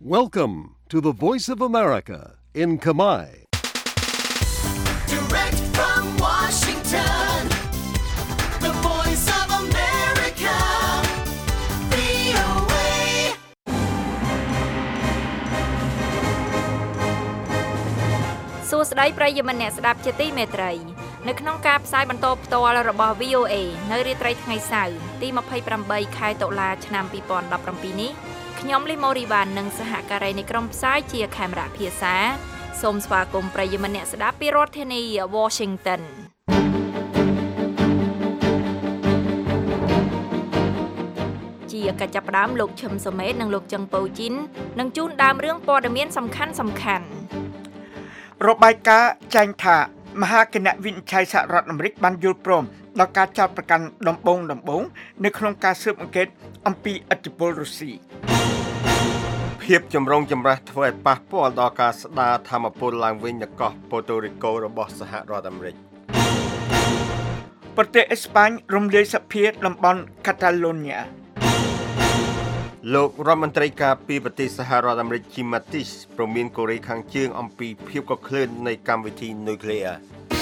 Welcome to the Voice of America in Khmer. Direct from Washington, the Voice of America, VOA. សួស្តីប្រិយមិត្តអ្នកស្ដាប់ជាទីមេត្រីនៅក្នុងការផ្សាយបន្តផ្ទាល់របស់ VOA នៅរាត្រីថ្ងៃសៅរ៍ទី28ខែតុលាឆ្នាំ2017នេះខ្ញុំលីម៉ូរីវ៉ាននិងសហការីនៃក្រុមផ្សាយជាខេមរៈភាសាសូមស្វាគមន៍ប្រិយមិត្តអ្នកស្ដាប់ពីរដ្ឋធានី Washington ជាកិច្ចចាប់ផ្ដើមលោកឈឹមសុមេតនិងលោកចឹងប៉ូជីននឹងជូនដើមរឿងព័ត៌មានសំខាន់របាយការណ៍ចែងថាមហាគណៈវិនិច្ឆ័យសហរដ្ឋអាមេរិកបានយល់ព្រមដល់ការចោទប្រកាន់ដំបូងនៅក្នុងការស៊ើបអង្កេតអំពីឥទ្ធិពលរុស្ស៊ីភាពចម្រុងចម្រាស់ធ្វើឲ្យប៉ះពាល់ដល់ការស្ដារធម្មពលឡើងវិញនៅកោះប៉ូតូរីកូរបស់សហរដ្ឋអាមេរិកប្រទេសអេស្ប៉ាញរំលាយសភាតំបន់កាតាឡូញ៉ាលោករដ្ឋមន្ត្រីការពីប្រទេសសហរដ្ឋអាមេរិក Jim Mattis ព្រមានកូរ៉េខាងជើងអំពីភាពកក្លឿននៃកម្មវិធីនុយក្លេអ៊ែរ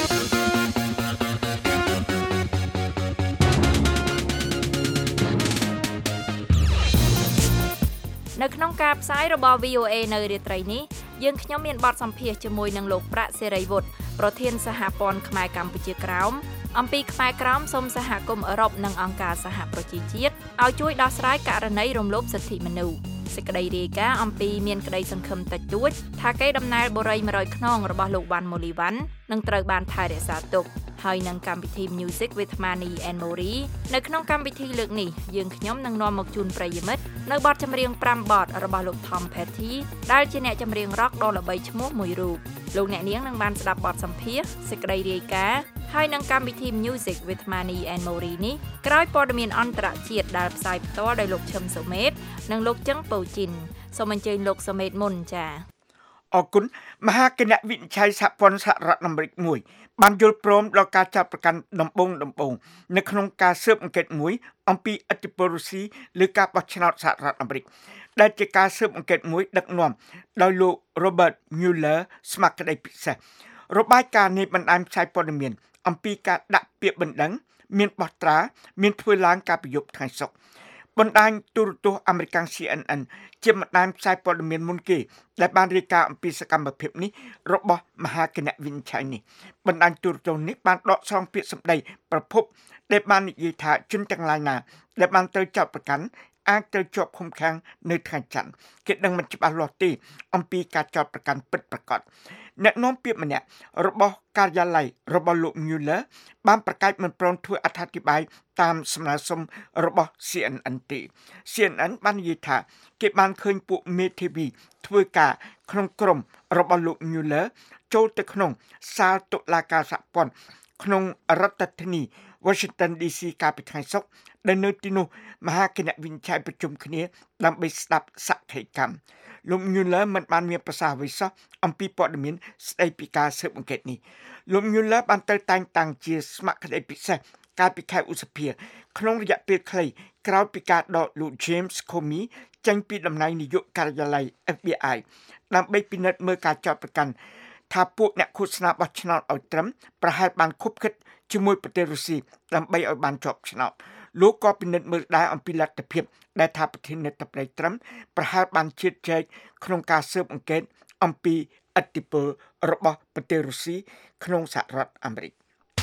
នៅក្នុងការផ្សាយរបស់ VOA នៅរាត្រីនេះយើងខ្ញុំមានបទសម្ភាសន៍ជាមួយនឹងលោកប្រាក់សេរីវុឌ្ឍប្រធានសហព័ន្ធខ្មែរកម្ពុជាក្រោមអំពីខ្មែរក្រោមសូមសហគមន៍អឺរ៉ុបនិងអង្គការសហប្រជាជាតិឲ្យជួយដោះស្រាយករណីរំលោភសិទ្ធិមនុស្សសេចក្តីរាយការណ៍អំពីមានក្តីសង្ឃឹមតិចតួចថាកេរដំណែលបុរី100ខ្នងរបស់លោកវ៉ាន់ម៉ូលីវ៉ាន់នឹងត្រូវបានថែរក្សាទុកហើយនឹងកម្មវិធី Music with Mani and Mori នៅក្នុងកម្មវិធីលើកនេះយើងខ្ញុំនឹងនាំមកជូនប្រិយមិត្តនៅបទចម្រៀង5បទរបស់លោក Tom Petty ដែលជាអ្នកចម្រៀង rock ដ៏ល្បីឈ្មោះមួយរូបលោកអ្នកនាងនឹងបានស្ដាប់បទសម្ភាសន៍សេចក្តីរាយការណ៍ហើយនឹងកម្មវិធី Music with Mani and Mori នេះក្រោយព័ត៌មានអន្តរជាតិដែលផ្សាយផ្ទាល់ដោយលោកឈឹមសុមេតនិងលោកចឹងប៉ូជីនសូមអញ្ជើញលោកសុមេតមុនចា៎អរគុណមហាគណៈវិនិច្ឆ័យសហព័ន្ធសហរដ្ឋអាមេរិកមួយបានយល់ព្រមដល់ការចាប់ប្រកាន់ដំបូងនៅក្នុងការស៊ើបអង្កេតមួយអំពីឥទ្ធិពលរុស្ស៊ីលើការបោះឆ្នោតសហរដ្ឋអាមេរិកដែលជាការស៊ើបអង្កេតមួយដឹកនាំដោយលោក Robert Mueller ស្ម័គ្រក្តីពិសេសរបាយការណ៍នេះបណ្ដាញផ្សាយព័ត៌មានអំពីការដាក់ពាក្យបណ្ដឹងមានបោះត្រាមានធ្វើឡើងការប្រយុទ្ធថ្ងៃសុក្របណ្ដាញទូរទស្សន៍អាមេរិក CNN ជាបណ្ដាញផ្សាយព័ត៌មានមុនគេដែលបានរាយការណ៍អំពីសកម្មភាពនេះរបស់មហាគណៈវិនិច្ឆ័យនេះបណ្ដាញទូរទស្សន៍នេះបានដកស្រង់ពាក្យសម្ដីប្រភពដែលបាននិយាយថាជនទាំងឡាយណាដែលបានត្រូវចាប់ប្រកាន់អាចត្រូវជាប់ឃុំឃាំងនៅថ្ងៃច័ន្ទគេដឹងមិនច្បាស់លាស់ទេអំពីការចាប់ប្រកាន់ពិតប្រាកដអ្នកនាំពាក្យម្នាក់របស់ការិយាល័យរបស់លោក Mueller បានប្រកាសមិនព្រមធ្វើអត្ថាធិប្បាយតាមសំណើសុំរបស់ CNN ទេ CNN បាននិយាយថាគេបានឃើញពួកមេធាវីធ្វើការក្នុងក្រុមរបស់លោក Mueller ចូលទៅក្នុងសាលតុលាការសហព័ន្ធក្នុងរដ្ឋធានី Washington DC កាលពីថ្ងៃសុក្រដែលនៅទីនោះមហាគណៈវិនិច្ឆ័យប្រជុំគ្នាដើម្បីស្ដាប់សក្ខីកម្មលោក Mueller មិនបានមានប្រសាសន៍អ្វីសោះអំពីព័ត៌មានស្ដីពីការស៊ើបអង្កេតនេះលោក Mueller បានទៅតែងតាំងជាស្ម័គ្រក្តីពិសេសកាលពីខែឧសភាក្នុងរយៈពេលខ្លីក្រោយពីការដកលោក James Comey ចេញពីតំណែងនាយកការិយាល័យ FBI ដើម្បីពិនិត្យមើលការចោទប្រកាន់ថាពួកអ្នកឃោសនាបោះឆ្នោតឲ្យត្រឹមប្រហែលបានខុបខិតជាមួយប្រទេសរុស្ស៊ីដើម្បីឲ្យបានជាប់ឆ្នោតលោកក៏ពិនិត្យមើលដែរអំពីលទ្ធភាពដែលថាប្រធានាធិបតីត្រឹមប្រហែលបានជៀតចែកក្នុងការស៊ើបអង្កេតអំពីឥទ្ធិពលរបស់ប្រទេសរុស្ស៊ីក្នុងសហរដ្ឋអាមេរិក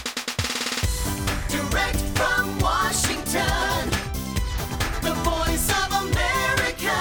Direct from Washington, the Voice of America,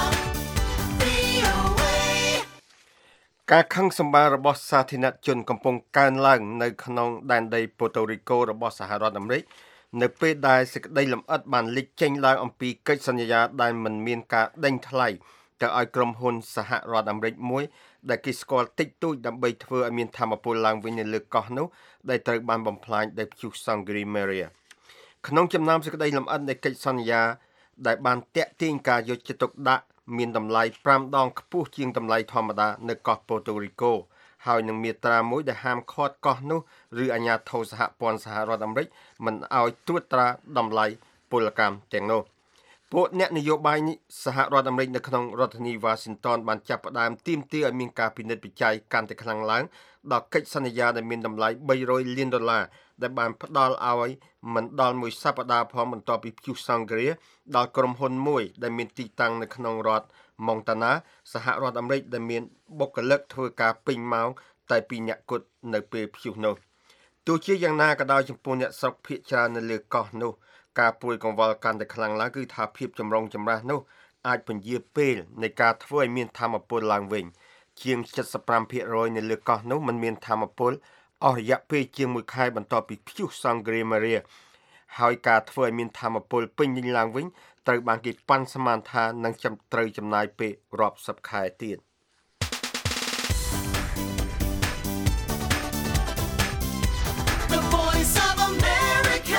VOA. ការខឹងសម្បាររបស់សាធារណជនកំពុងកើនឡើងនៅក្នុងដែនដីប៉ូតូរីកូរបស់សហរដ្ឋអាមេរិកនៅពេលដែលសេចក្តីលម្អិតបានលេចចេញឡើងអំពីកិច្ចសន្យាដែលមិនមានការដេញថ្លៃទៅឲ្យក្រុមហ៊ុនសហរដ្ឋអាមេរិកមួយដែលគេស្គាល់តិចតួចដើម្បីធ្វើឲ្យមានធម្មពលឡើងវិញនៅលើកោះនោះដែលត្រូវបានបំផ្លាញដោយព្យុះសង្គ្រីមេរីក្នុងចំណោមសេចក្តីលម្អិតនៃកិច្ចសន្យាដែលបានតាក់ទាញការយកចិត្តទុកដាក់មានតម្លៃ5ដងខ្ពស់ជាងតម្លៃធម្មតានៅកោះប៉ូតូរីកូហើយនឹងមាត្រាមួយដែលហាមឃាត់កោះនោះឬអាជ្ញាធរសហព័ន្ធសហរដ្ឋអាមេរិកមិនឲ្យត្រួតត្រាតម្លៃពលកម្មទាំងនោះពួកអ្នកនយោបាយសហរដ្ឋអាមេរិកនៅក្នុងរដ្ឋធានី Washington បានចាប់ផ្ដើមទាមទារឲ្យមានការពិនិត្យវិจัยកាន់តែខ្លាំងឡើងដល់កិច្ចសន្យាដែលមានតម្លៃ$300 លានដែលបានផ្ដល់ឲ្យមិនដល់មួយសប្តាហ៍ផងបន្ទាប់ពីព្យុះសង្គ្រាដល់ក្រុមហ៊ុនមួយដែលមានទីតាំងនៅក្នុងរដ្ឋ Montana សហរដ្ឋអាមេរិកដែលមានបុគ្គលិកធ្វើការពេញម៉ោងតែ2នាក់គត់នៅពេលព្យុះនោះទោះជាយ៉ាងណាក៏ដោយចំពោះអ្នកស្រុកភាគច្រើននៅលើកោះនោះការពួយកង្វល់កាន់តែខ្លាំងឡើងគឺថាភាពចម្រុងចម្រាសនោះអាចពន្យាពេលនៃការធ្វើឲ្យមានថាមពលឡើងវិញជាង 75% នៅលើកោះនោះមិនមានថាមពលអស់រយៈពេលជាង1ខែបន្ទាប់ពីព្យុះសង្គ្រាមមារាហើយការធ្វើឲ្យមានថាមពលពេញលេញឡើងវិញត្រូវបានគេប៉ាន់ស្មានថានឹងត្រូវចំណាយពេលរាប់សិបខែទៀត The voice of America.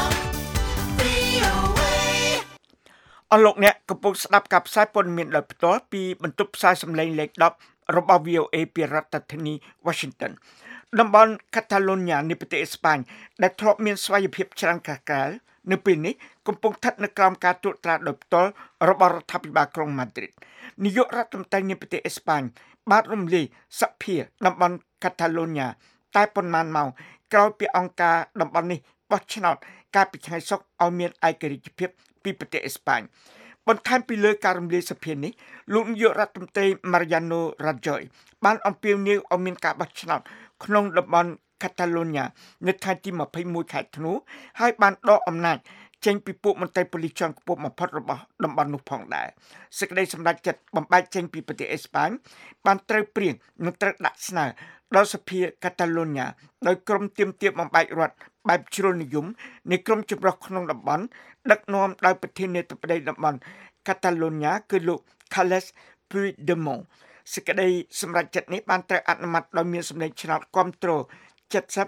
VOA. អស់លោកអ្នកកំពុងស្ដាប់ការផ្សាយព័ត៌មានដោយផ្ទាល់ពីបន្ទប់ផ្សាយសំឡេងលេខ10របស់ VOA ពីរដ្ឋធានី Washington តំបន់ Catalonia នៃប្រទេសអេស្ប៉ាញដែលធ្លាប់មានស្វ័យភាពច្រើនកាលៗនៅពេលនេះកំពុងស្ថិតនៅក្រោមការត្រួតត្រាដោយផ្ទាល់របស់រដ្ឋាភិបាលក្រុង Madrid នាយករដ្ឋមន្ត្រីនៃប្រទេសអេស្ប៉ាញបានរំលាយសភាតំបន់ Catalonia តែប៉ុន្មានម៉ោងក្រោយពីអង្គការតំបន់នេះបោះឆ្នោតកាលពីថ្ងៃសុក្រឲ្យមានឯករាជ្យភាពពីប្រទេសអេស្ប៉ាញបន្ថែមពីលើការរំលាយសភានេះលោកនាយករដ្ឋមន្ត្រី Mariano Rajoy បានអំពាវនាវឲ្យមានការបោះឆ្នោតក្នុងតំបន់ Catalonia នៅថ្ងៃទី21ខែធ្នូហើយបានដកអំណាចចេញពីពួកមន្ត្រីប៉ូលីសជាន់ខ្ពស់បំផុតរបស់តំបន់នោះផងដែរសេចក្តីសម្រេចចិត្តបំបែកចេញពីប្រទេសអេស្ប៉ាញបានត្រូវព្រៀងនិងត្រូវដាក់ស្នើដល់សភា Catalonia ដោយក្រុមទាមទារបំបែករដ្ឋបែបជ្រុលនិយមនៃក្រុមចម្រុះក្នុងតំបន់ដឹកនាំដោយប្រធានាធិបតីតំបន់ Catalonia គឺលោក Carles Puigdemont សេចក្តីសម្រេចចិត្តនេះបានត្រូវអនុម័តដោយមានសម្លេងឆ្នោតគាំទ្រ70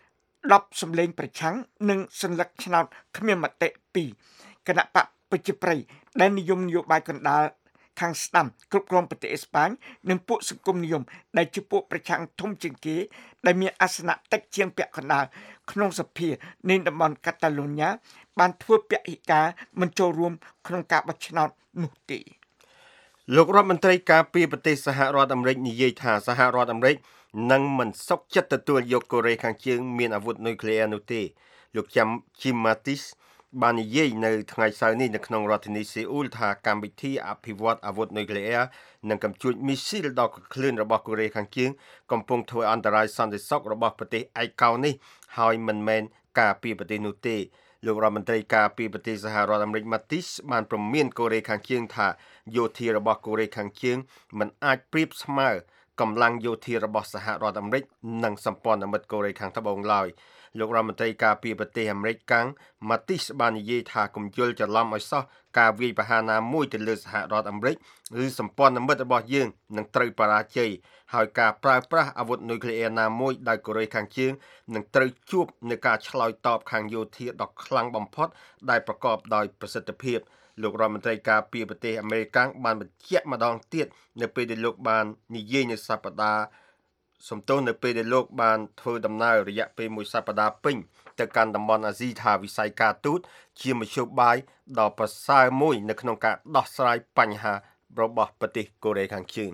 10សម្លេងប្រឆាំងនិងសញ្ញាបត្រឆ្នោតគ្មានមតិ2គណៈបកប្រជាប្រិយដែលនិយមនយោបាយកណ្ដាលខាងស្ដាំគ្រប់គ្រងប្រទេសអេស្ប៉ាញនិងពួកសង្គមនិយមដែលជាពួកប្រឆាំងធំជាងគេដែលមានអាសនៈតិចជាងពាក់កណ្ដាលក្នុងសភានៃតំបន់ Catalonia បានធ្វើពហិការមិនចូលរួមក្នុងការបោះឆ្នោតនោះទេលោករដ្ឋមន្ត្រីការពារប្រទេសសហរដ្ឋអាមេរិកនិយាយថាសហរដ្ឋអាមេរិកនឹងមិនសុខចិត្តទទួលយកកូរ៉េខាងជើងមានអាវុធនុយក្លេអ៊ែរនោះទេលោក Jim Mattis បាននិយាយនៅថ្ងៃសៅរ៍នេះនៅក្នុងរដ្ឋធានីសេអ៊ូលថាកម្មវិធីអភិវឌ្ឍអាវុធនុយក្លេអ៊ែរនិងកំជួចមីស៊ីលដល់គ្ลื่នរបស់កូរ៉េខាងជើងកំពុងធ្វើអន្តរាយសន្តិសុខរបស់ប្រទេសឯកោនេះហើយមិនមែនការពារប្រទេសនោះទេលោករដ្ឋមន្ត្រីការពារប្រទេសសហរដ្ឋអាមេរិក Mattis បានព្រមានកូរ៉េខាងជើងថាយោធារបស់កូរ៉េខាងជើងមិនអាចប្រៀបស្មើកម្លាំងយោធារបស់សហរដ្ឋអាមេរិកនិងសម្ព័ន្ធមិត្តកូរ៉េខាងត្បូងឡើយលោករដ្ឋមន្ត្រីការពារប្រទេសអាមេរិកកាំង Mattis បាននិយាយថាកុំយល់ច្រឡំឲ្យសោះការវាយប្រហារណាមួយទៅលើសហរដ្ឋអាមេរិកឬសម្ព័ន្ធមិត្តរបស់យើងនឹងត្រូវបរាជ័យហើយការប្រើប្រាស់អាវុធនុយក្លេអ៊ែរណាមួយដោយកូរ៉េខាងជើងនឹងត្រូវជួបនឹងការឆ្លើយតបខាងយោធាដ៏ខ្លាំងបំផុតដែលប្រកបដោយប្រសិទ្ធភាពលោករដ្ឋមន្ត្រីការពារប្រទេសអាមេរិកបានបញ្ជាក់ម្ដងទៀតនៅពេលដែលលោកបាននិយាយនៅសប្តាហ៍សំទោសនៅពេលដែលលោកបានធ្វើដំណើររយៈពេលមួយសប្តាហ៍ពេញទៅកាន់តំបន់អាស៊ីថាវិស័យការទូតជាមធ្យោបាយដ៏ប្រសើរមួយនៅក្នុងការដោះស្រាយបញ្ហារបស់ប្រទេសកូរ៉េខាងជើង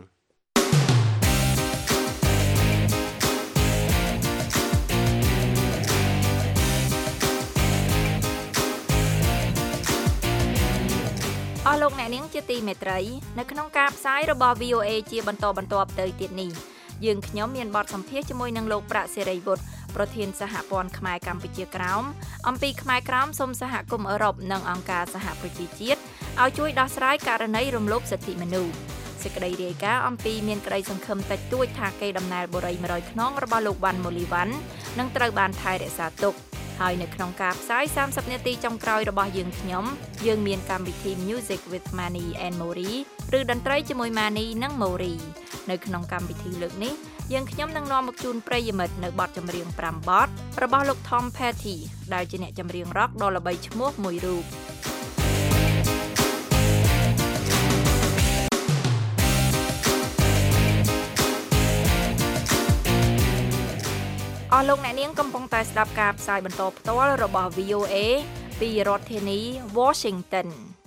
អស់លោកអ្នកនាងជាទីមេត្រីនៅក្នុងការផ្សាយរបស់ VOA ជាបន្តបន្ទាប់ទៅទៀតនេះយើងខ្ញុំមានបទសម្ភាសន៍ជាមួយនឹងលោកប្រាក់សេរីវុឌ្ឍប្រធានសហព័ន្ធខ្មែរកម្ពុជាក្រោមអំពីខ្មែរក្រោមសូមសហគមន៍អឺរ៉ុបនិងអង្គការសហប្រជាជាតិឲ្យជួយដោះស្រាយករណីរំលោភសិទ្ធិមនុស្សសេចក្តីរាយការណ៍អំពីមានក្តីសង្ឃឹមតិចតួចថាកេរដំណែលបុរី100ខ្នងរបស់លោកវ៉ាន់ម៉ូលីវ៉ាន់នឹងត្រូវបានថែរក្សាទុកហើយនៅក្នុងការផ្សាយ30នាទីចុងក្រោយរបស់យើងខ្ញុំយើងមានកម្មវិធី Music with Mani and Mori ឬតន្ត្រីជាមួយ Mani និង Mori នៅក្នុងកម្មវិធីលើកនេះយើងខ្ញុំនឹងនាំមកជូនប្រិយមិត្តនៅបទចម្រៀង5បទរបស់លោក Tom Petty ដែលជាអ្នកចម្រៀង rock ដ៏ល្បីឈ្មោះមួយរូបអស់លោកអ្នកនាងកំពុងតែស្ដាប់ការផ្សាយបន្តផ្ទាល់របស់ VOA ពីរដ្ឋធានី Washington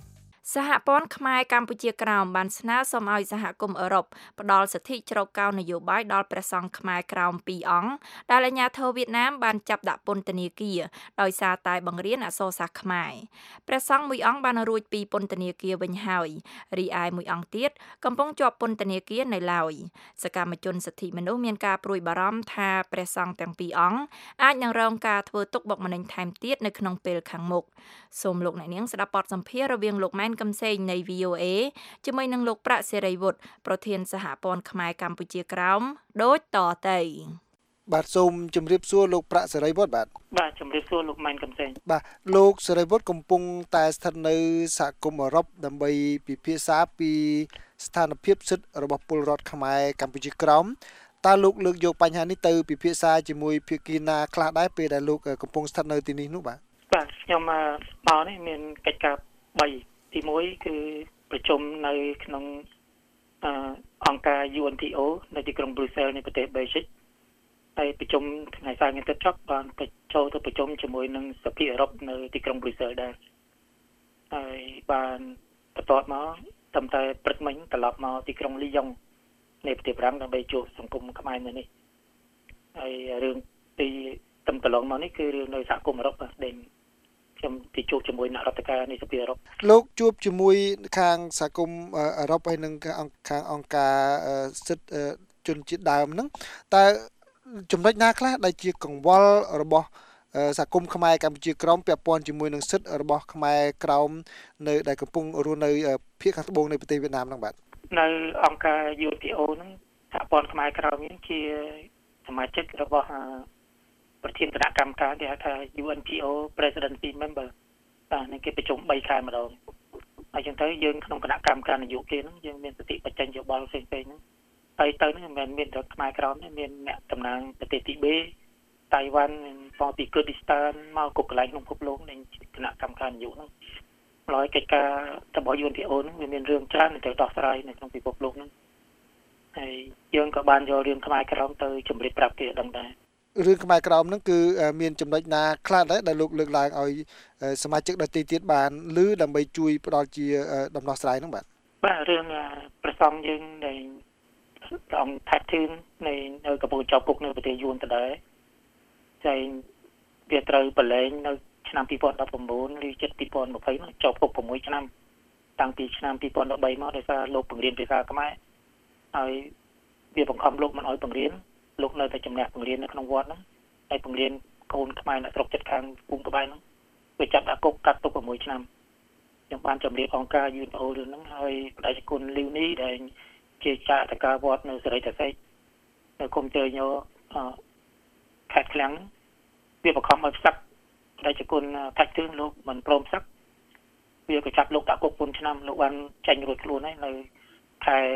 សហព័ន្ធខ្មែរកម្ពុជាក្រោមបានស្នើសុំឲ្យសហគមន៍អឺរ៉ុបផ្ដល់សិទ្ធិជ្រកកោននយោបាយដល់ព្រះសង្ឃខ្មែរក្រោម2អង្គដែលអាជ្ញាធរវៀតណាមបានចាប់ដាក់ពន្ធនាគារដោយសារតែបង្រៀនអក្សរសាស្ត្រខ្មែរព្រះសង្ឃមួយអង្គបានរួចពីពន្ធនាគារវិញហើយរីឯមួយអង្គទៀតកំពុងជាប់ពន្ធនាគារនៅឡើយសកម្មជនសិទ្ធិមនុស្សមានការព្រួយបារម្ភថាព្រះសង្ឃទាំង2អង្គអាចនឹងរងការធ្វើទុកបុកម្នេញថែមទៀតនៅក្នុងពេលខាងមុខសូមលោកអ្នកនាងស្ដាប់បទសម្ភាសន៍រវាងលោកម៉ែនកំសែងនៃ VOA ជាមួយនឹងលោកប្រាក់សេរីវុឌ្ឍប្រធានសហព័ន្ធខ្មែរកម្ពុជាក្រោមដូចតទៅបាទសូមជម្រាបសួរលោកប្រាក់សេរីវុឌ្ឍបាទជម្រាបសួរលោកម៉ែនកំសែងបាទលោកសេរីវុឌ្ឍកំពុងតែស្ថិតនៅសហគមន៍អឺរ៉ុបដើម្បីពិភាក្សាពីស្ថានភាពសិទ្ធិរបស់ពលរដ្ឋខ្មែរកម្ពុជាក្រោមតើលោកលើកយកបញ្ហានេះទៅពិភាក្សាជាមួយភាគីណាខ្លះដែរពេលដែលលោកកំពុងស្ថិតនៅទីនេះនោះបាទខ្ញុំមកនេះមានកិច្ចការ3ទី1គឺប្រជុំនៅក្នុងអង្គការ UNTO នៅទីក្រុង Brussels នៃប្រទេស Belgium ហើយប្រជុំថ្ងៃសៅរ៍នេះទៅចប់បានទៅចូលទៅប្រជុំជាមួយនឹងសភាអឺរ៉ុបនៅទីក្រុង Brussels ដែរហើយបានបន្ទាប់មកតាមតែព្រឹកមិញត្រឡប់មកទីក្រុង Lyon នៃប្រទេសបារាំងដើម្បីជួបសង្គមខ្មែរនៅនេះហើយរឿងទីតំកន្លងមកនេះគឺរឿងនៅសហគមន៍អឺរ៉ុបដែលខ្ញុំទៅជួបជាមួយអ្នករដ្ឋការនៃសភាអឺរ៉ុបលោកជួបជាមួយខាងសហគមន៍អឺរ៉ុបហើយនឹងខាងអង្គការសិទ្ធិជនជាតិដើមហ្នឹងតើចំណុចណាខ្លះដែលជាកង្វល់របស់សហគមន៍ខ្មែរកម្ពុជាក្រោមពាក់ព័ន្ធជាមួយនឹងសិទ្ធិរបស់ខ្មែរក្រោមនៅដែលកំពុងរស់នៅភាគខាងត្បូងនៃប្រទេសវៀតណាមហ្នឹងបាទនៅអង្គការ UNTO ហ្នឹងសហព័ន្ធខ្មែរក្រោមនេះជាសមាជិករបស់ប្រធានគណៈកម្មការគេហៅថា UNTO Presidency Member បាទនេះគេប្រជុំ3ខែម្ដងហើយចឹងទៅយើងក្នុងគណៈកម្មការនយោបាយហ្នឹងយើងមានសិទ្ធិបញ្ចេញយោបល់ផ្សេងៗហ្នឹងហើយទៅហ្នឹងមិនមែនមានតែខ្មែរក្រោមទេមានអ្នកតំណាងប្រទេសទីបេតៃវ៉ាន់មកពីគឺឌីស្តានមកគ្រប់កន្លែងក្នុងពិភពលោកនៃគណៈកម្មការនយោបាយហ្នឹងហើយកិច្ចការរបស់ UNTO ហ្នឹងវាមានរឿងច្រើនទៅដោះស្រាយនៅក្នុងពិភពលោកហ្នឹងហើយយើងក៏បានយករឿងខ្មែរក្រោមទៅជម្រាបប្រាប់គេដឹងដែររឿងខ្មែរក្រោមហ្នឹងគឺមានចំណុចណាខ្លះដែរដែលលោកលើកឡើងឲ្យសមាជិកដទៃទៀតបានឬដើម្បីជួយផ្ដល់ជាដំណោះស្រាយហ្នឹងបាទរឿងប្រសងយើងដែលព្រះអង្គថៃធឿននៅកំពុងជាប់គុកនៅប្រទេសយួនដដែលហើយវាត្រូវប្រឡែងនៅឆ្នាំ2019ឬជិត2020នោះជាប់គុក6ឆ្នាំតាំងពីឆ្នាំ2013មកដោយសារលោកបង្រៀនភាសាខ្មែរហើយវាបង្ខំលោកមិនឲ្យបង្រៀនលោកនៅតែជំនះបង្រៀននៅក្នុងវត្តហ្នឹងហើយបង្រៀនកូនខ្មែរនៅស្រុកជិតខាងភូមិក្បែរហ្នឹងវាចាប់ដាក់គុកកាត់ទុក6ឆ្នាំខ្ញុំបានជម្រាបអង្គការ UNO រឿងហ្នឹងហើយបដិគុណលីវនីដែលជាចាតកាវត្តនៅសេរីតាសេកនៅគុំជើញខេត្តឃ្លាំងវាបង្ខំឲ្យផ្សឹកបដិគុណថៃទឿនលោកមិនព្រមផ្សឹកវាក៏ចាប់លោកដាក់គុក4ឆ្នាំលោកបានចាញ់រួចខ្លួនហើយនៅខែ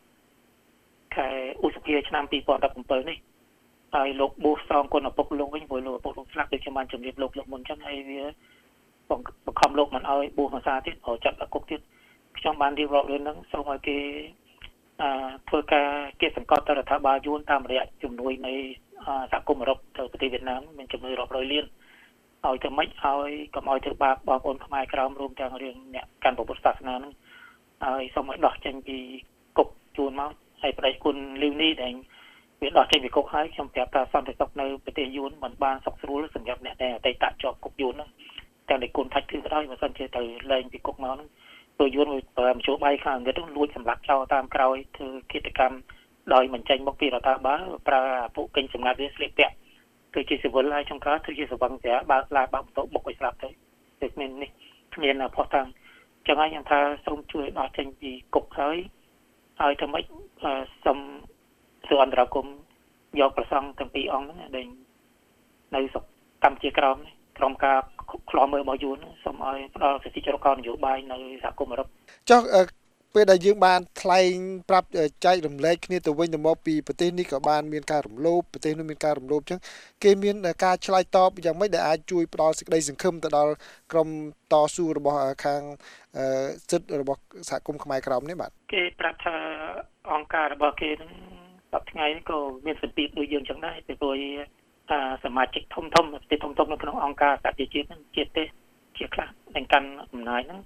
ឧសភាឆ្នាំ2017នេះហើយលោកប៊ូសសងគុណឪពុកលោកវិញព្រោះលោកឪពុកលោកស្លាប់ដូចខ្ញុំបានជម្រាបលោកមុនអញ្ចឹងហើយវាបង្ខំលោកមិនឲ្យប៊ូសភាសាទៀតឲ្យចាប់ដាក់គុកទៀតខ្ញុំបានរៀបរាប់រឿងហ្នឹងសូមឲ្យគេធ្វើការគេសង្កត់ទៅរដ្ឋាភិបាលយួនតាមរយៈជំនួយនៃសហគមន៍អឺរ៉ុបទៅប្រទេសវៀតណាមមានជំនួយរាប់រយលានឲ្យទៅម៉េចឲ្យកុំឲ្យធ្វើបាបបងប្អូនខ្មែរក្រោមរួមទាំងរឿងអ្នកកាន់ពុទ្ធសាសនាហ្នឹងហើយសូមឲ្យដោះចេញពីគុកយួនមកហើយបដិគុណលីវនីដែលវាដោះចេញពីគុកហើយខ្ញុំប្រាប់ថាសន្តិសុខនៅប្រទេសយួនមិនបានសុខស្រួលសម្រាប់អ្នកដែលអតីតជាប់គុកយួនហ្នឹងទាំងដែលគុណថាច់គឺក៏ដោយមិនសិនជាទៅលែងពីគុកមកហ្នឹងព្រោះយួនមជ្ឈបាយខាងអង់គ្លេសហ្នឹងលួចសម្លាប់ចោលតាមក្រោយធ្វើគិតកម្មដោយមិនចេញមកពីរដ្ឋាភិបាលប្រើពួកកេញសម្ងាត់វាស្លៀកពាក់គឺជាសិវិលហើយចុងក្រោយគឺជាសវង្សស្រាបើកឡាបើកបន្ទប់បុកឲ្យស្លាប់ទៅគឺមាននេះគ្មានផុសតាំងចឹងហើយខ្ញុំថាសូមជួយដោះចេញពីគុកហើយធ្វើម៉េចសូមសួរអន្តរាគមយកប្រសង់ទាំងពីរអង្គហ្នឹងដែលនៅស្រុកកម្ពុជាក្រោមនេះក្រុមការខ្លោមមើលរបស់យួនសូមឲ្យផ្ដល់សិទ្ធិជ្រកកោននយោបាយនៅសហគមន៍អឺរ៉ុបចុះពេលដែលយើងបានថ្លែងប្រាប់ចែករំលែកគ្នាទៅវិញទៅមកពីប្រទេសនេះក៏បានមានការរំលោភប្រទេសនោះមានការរំលោភអញ្ចឹងគេមានការឆ្លើយតបយ៉ាងម៉េចដែលអាចជួយផ្ដល់សេចក្តីសង្ឃឹមទៅដល់ក្រុមតស៊ូរបស់ខាងសិទ្ធិរបស់សហគមន៍ខ្មែរក្រោមនេះបាទគេប្រាប់ថាអង្គការរបស់គេនឹងសប្តាហ៍ថ្ងៃនេះក៏មានសម្ពាធដូចយើងចឹងដែរពីព្រោះសមាជិកធំនៅក្នុងអង្គការសហប្រជាជាតិហ្នឹងជាតិទេជាខ្លះដែលកាន់អំណាចហ្នឹង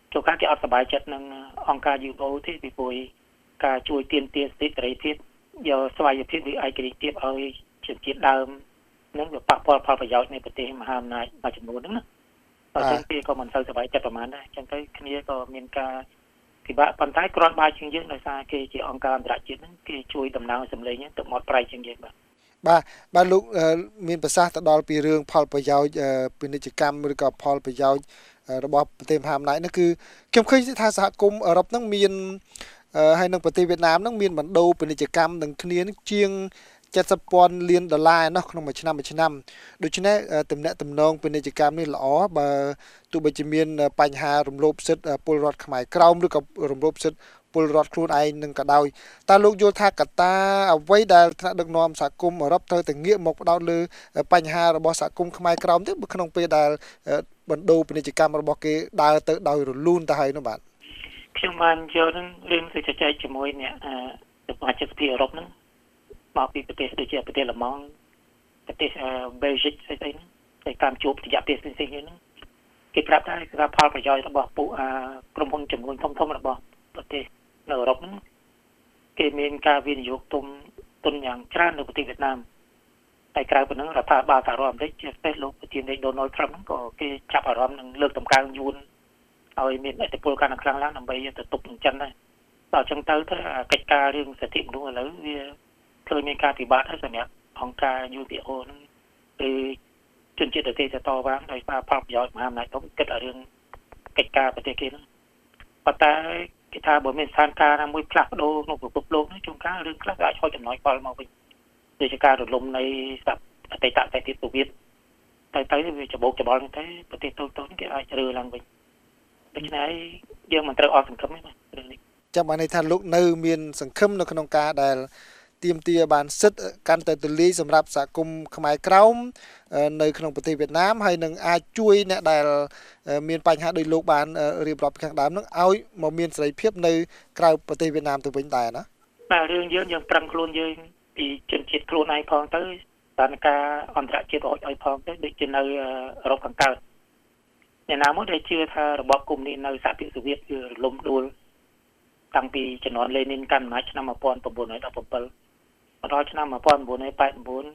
ជួនកាលគេអត់សប្បាយចិត្តនឹងអង្គការ UNO ទេពីព្រោះការជួយទាមទារសិទ្ធិសេរីភាពយកស្វ័យភាពឬឯករាជ្យភាពឲ្យជនជាតិដើមនឹងវាប៉ះពាល់ផលប្រយោជន៍នៃប្រទេសមហាអំណាចមួយចំនួនហ្នឹងណាអញ្ចឹងគេក៏មិនសូវសប្បាយចិត្តប្រហែលដែរអញ្ចឹងទៅគ្នាក៏មានការពិបាកប៉ុន្តែគ្រាន់បើជាងយើងដោយសារគេជាអង្គការអន្តរជាតិហ្នឹងគេជួយតំណាងសម្លេងទៅមកប្រៃជាងយើងបាទលោកមានប្រសាសន៍ទៅដល់ពីរឿងផលប្រយោជន៍ពាណិជ្ជកម្មឬក៏ផលប្រយោជន៍របស់ប្រទេសមហាអំណាចនេះគឺខ្ញុំឃើញថាសហគមន៍អឺរ៉ុបហ្នឹងមានហើយនៅប្រទេសវៀតណាមហ្នឹងមានបណ្ដោពាណិជ្ជកម្មនឹងគ្នានឹងជាង$70,000 លានណោះក្នុងមួយឆ្នាំដូច្នេះទំនាក់ទំនងពាណិជ្ជកម្មនេះល្អបើទោះបីជាមានបញ្ហារំលោភសិទ្ធិពលរដ្ឋខ្មែរក្រោមឬក៏រំលោភសិទ្ធិពលរដ្ឋខ្លួនឯងនឹងក៏ដោយតើលោកយល់ថាកត្តាអ្វីដែលថ្នាក់ដឹកនាំសហគមន៍អឺរ៉ុបត្រូវតែងាកមកផ្ដោតលើបញ្ហារបស់សហគមន៍ខ្មែរក្រោមទេក្នុងពេលដែលបណ្ដោពាណិជ្ជកម្មរបស់គេដើរទៅដោយរលូនទៅហើយនោះបាទខ្ញុំបានយកនឹងរឿងទៅជជែកជាមួយអ្នកសមាជិកសភាអឺរ៉ុបហ្នឹងមកពីប្រទេសដូចជាប្រទេសឡម៉ង់ប្រទេសបែលហ្សិកស្អីៗហ្នឹងតែតាមជួបរយៈពេលផ្សេងៗហ្នឹងគេប្រាប់ថាផលប្រយោជន៍របស់ពួកក្រុមហ៊ុនចំនួនធំៗរបស់ប្រទេសនៅអឺរ៉ុបហ្នឹងគេមានការវិនិយោគទុនយ៉ាងច្រើននៅប្រទេសវៀតណាមតែក្រៅពីហ្នឹងរដ្ឋាភិបាលសហរដ្ឋអាមេរិកជាពិសេសលោកប្រធានាធិបតី Donald Trump ហ្នឹងក៏គេចាប់អារម្មណ៍នឹងលើកតម្កើងយួនឲ្យមានឥទ្ធិពលកាន់តែខ្លាំងឡើងដើម្បីទៅទប់នឹងចិនដែរដល់អញ្ចឹងទៅកិច្ចការរឿងសិទ្ធិមនុស្សឥឡូវវាឃើញមានការពិបាកហើយសម្រាប់អង្គការ UNO ហ្នឹងឬជនជាតិដទៃទៅតវ៉ាដោយសារផលប្រយោជន៍មហាអំណាចធំគិតឲ្យរឿងកិច្ចការប្រទេសគេហ្នឹងប៉ុន្តែគេថាបើមានស្ថានភាពណាមួយផ្លាស់ប្ដូរក្នុងពិភពលោកនេះជួនកាលរឿងខ្លះអាចចូលចំណោយផលមកវិញដូចជាការរលំនៃអតីតប្រទេសសូវៀតទៅវាច្បោកច្បល់ហ្នឹងទៅប្រទេសតូចៗគេអាចរើឡើងវិញដូច្នេះយើងមិនត្រូវអស់សង្ឃឹមទេបាទរឿងនេះចាំបានន័យថាលោកនៅមានសង្ឃឹមនៅក្នុងការដែលទាមទារបានសិទ្ធិកាន់តែទូលាយសម្រាប់សហគមន៍ខ្មែរក្រោមនៅក្នុងប្រទេសវៀតណាមហើយនឹងអាចជួយអ្នកដែលមានបញ្ហាដោយលោកបានរៀបរាប់ពីខាងដើមនឹងឲ្យមកមានសេរីភាពនៅក្រៅប្រទេសវៀតណាមទៅវិញដែរណាបាទរឿងយើងប្រឹងខ្លួនយើងពីជនជាតិខ្លួនឯងផងទៅស្ថានភាពអន្តរជាតិឲ្យផងទៅដូចជានៅអឺរ៉ុបខាងកើតអ្នកណាមកដែលជឿថារបបកុម្មុយនីសនៅសហភាពសូវៀតគឺរលំដួលតាំងពីជំនាន់លេនីនកាន់អំណាចឆ្នាំ1917ដល់ឆ្នាំ1989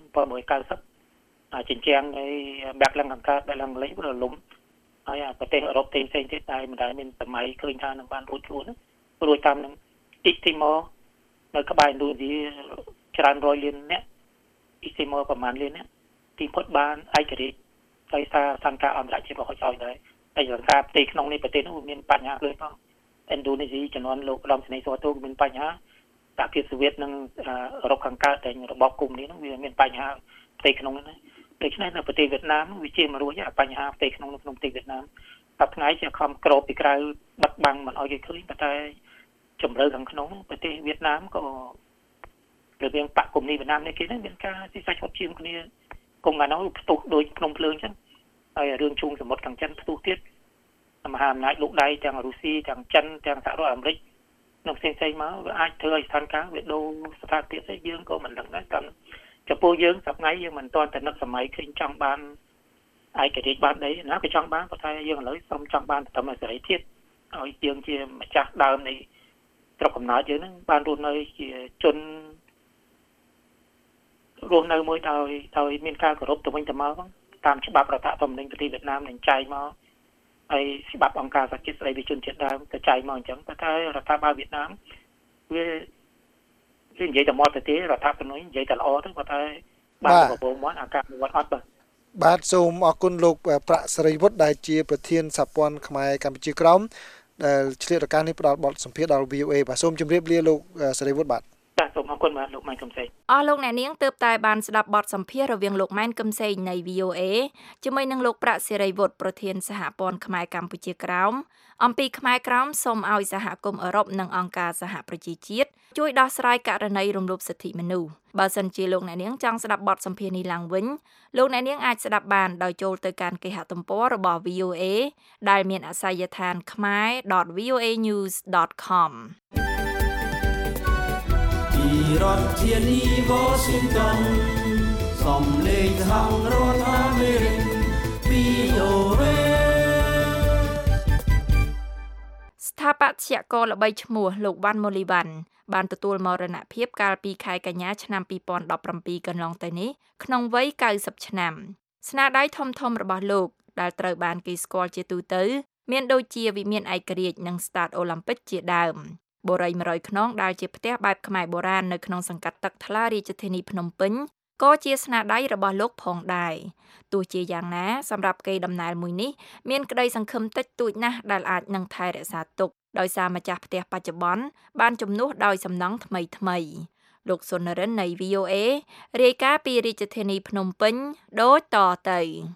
1990ចិញ្ចាំងនៃបាក់ឡើងខាងកើតបាក់ឡើងលេខរលំហើយប្រទេសអឺរ៉ុបផ្សេងៗទៀតតែមិនដែលមានសម័យឃើញថានឹងបានរួចខ្លួនរួចតាមនឹងអ៊ីទីម៉ូនៅក្បែរឥណ្ឌូនេស៊ីច្រើនរយលានអ្នកអ៊ីទីម៉ូប្រមាណលានអ្នកទីផុតបានឯករាជ្យដោយសារសង្ការអន្តរជាតិរបស់ឲ្យដែរតែសង្ការផ្ទៃក្នុងនេះប្រទេសនោះមានបញ្ហាលើផងឥណ្ឌូនេស៊ីជំនាន់លោកឧត្តមសេនីយ៍សុវត្ថុមានបញ្ហាសហភាពសូវៀតនិងអឺរ៉ុបខាងកើតតែរបបកុម្មុយនីសនោះវាមានបញ្ហាផ្ទៃក្នុងហ្នឹងដូច្នេះនៅប្រទេសវៀតណាមវាជាមួយរួចបញ្ហាផ្ទៃក្នុងក្នុងប្រទេសវៀតណាមតែថ្ងៃជាខំក្របពីក្រៅបិទបាំងមិនឲ្យគេឃើញប៉ុន្តែជំរឿខាងក្នុងប្រទេសវៀតណាមក៏រវាងបកកុម្មុយនីសវៀតណាមនេះគេមានការស៊ីសាច់ហត់ជាងគ្នាគង់កាលនោះផ្ទុះដូចភ្នំភ្លើងអញ្ចឹងហើយរឿងជុំសមុទ្រខាងចិនផ្ទុះទៀតមហាអំណាចលោកដៃទាំងរុស្ស៊ីទាំងចិនទាំងសហរដ្ឋអាមេរិកនៅផ្សេងៗមកវាអាចធ្វើឲ្យស្ថានភាពវាដូរស្ថានភាពទៅយើងក៏មិនដឹងដែរតាមចំពោះយើងសប្តាហ៍យើងមិនទាន់តែនឹកសម័យឃើញចង់បានឯករាជ្យបានដីណាក៏ចង់បានប៉ុន្តែយើងឥឡូវសូមចង់បានត្រឹមសេរីភាពឲ្យយើងជាម្ចាស់ដើមនៃស្រុកកំណើតយើងហ្នឹងបានរស់នៅជាជនរស់នៅមួយដោយមានការគោរពទៅវិញទៅមកតាមច្បាប់រដ្ឋធម្មនុញ្ញប្រទេសវៀតណាមនឹងចែងមកហើយច្បាប់អង្គការសហជាតិស្តីពីជនជាតិដើមទៅចែងមកអញ្ចឹងតែរដ្ឋាភិបាលវៀតណាមវានិយាយតែមកទៅទេរដ្ឋាភិបាលនោះនិយាយតែល្អទៅតែបានប្រពងមកអាការវត្តអត់បាទសូមអរគុណលោកប្រាក់សេរីវុឌ្ឍដែលជាប្រធានសហព័ន្ធខ្មែរកម្ពុជាក្រោមដែលឆ្លៀតឱកាសនេះផ្ដល់បទសម្ភាសន៍ដល់ VOA បាទសូមជម្រាបលាលោកសេរីវុឌ្ឍបាទសូមអរគុណបាទលោកម៉ែនកំសែងអស់លោកអ្នកនាងទើបតែបានស្ដាប់បទសម្ភាសន៍រវាងលោកម៉ែនកំសែងនៃ VOA ជាមួយនឹងលោកប្រាក់សេរីវុឌ្ឍប្រធានសហព័ន្ធខ្មែរកម្ពុជាក្រោមអំពីខ្មែរក្រោមសូមឲ្យសហគមន៍អឺរ៉ុបនិងអង្គការសហប្រជាជាតិជួយដោះស្រាយករណីរំលោភសិទ្ធិមនុស្សបើសិនជាលោកអ្នកនាងចង់ស្ដាប់បទសម្ភាសន៍នេះឡើងវិញលោកអ្នកនាងអាចស្ដាប់បានដោយចូលទៅកាន់គេហទំព័ររបស់ VOA ដែលមានអាសយដ្ឋានkhmer.voanews.com ពីរដ្ឋធានី Washington សំឡេងសហរដ្ឋអាមេរិក VOA បត្យករល្បីឈ្មោះលោកវ៉ាន់ម៉ូលីវ៉ាន់បានទទួលមរណភាពកាលពីខែកញ្ញាឆ្នាំ2017កន្លងទៅនេះក្នុងវ័យ90ឆ្នាំ ស្នាដៃធំៗរបស់លោកដែលត្រូវបានគេស្គាល់ជាទូទៅមានដូចជាវិមានឯករាជ្យនិងស្តាតអូឡ িম্প ិកជាដើមបុរី100ខ្នងដែលជាផ្ទះបែបខ្មែរបុរាណនៅក្នុងសង្កាត់ទឹកថ្លារាជធានីភ្នំពេញក៏ជាស្នាដៃរបស់លោកផងដែរទោះជាយ៉ាងណាសម្រាប់កេរដំណែលមួយនេះមានក្តីសង្ឃឹមតិចតួចណាស់ដែលអាចនឹងថែរក្សាទុកដោយសារម្ចាស់ផ្ទះបច្ចុប្បន្នបានជំនួសដោយសំណង់ថ្មីលោកសុនរិននៃ VOA រាយការណ៍ពីរាជធានីភ្នំពេញដូចតទៅ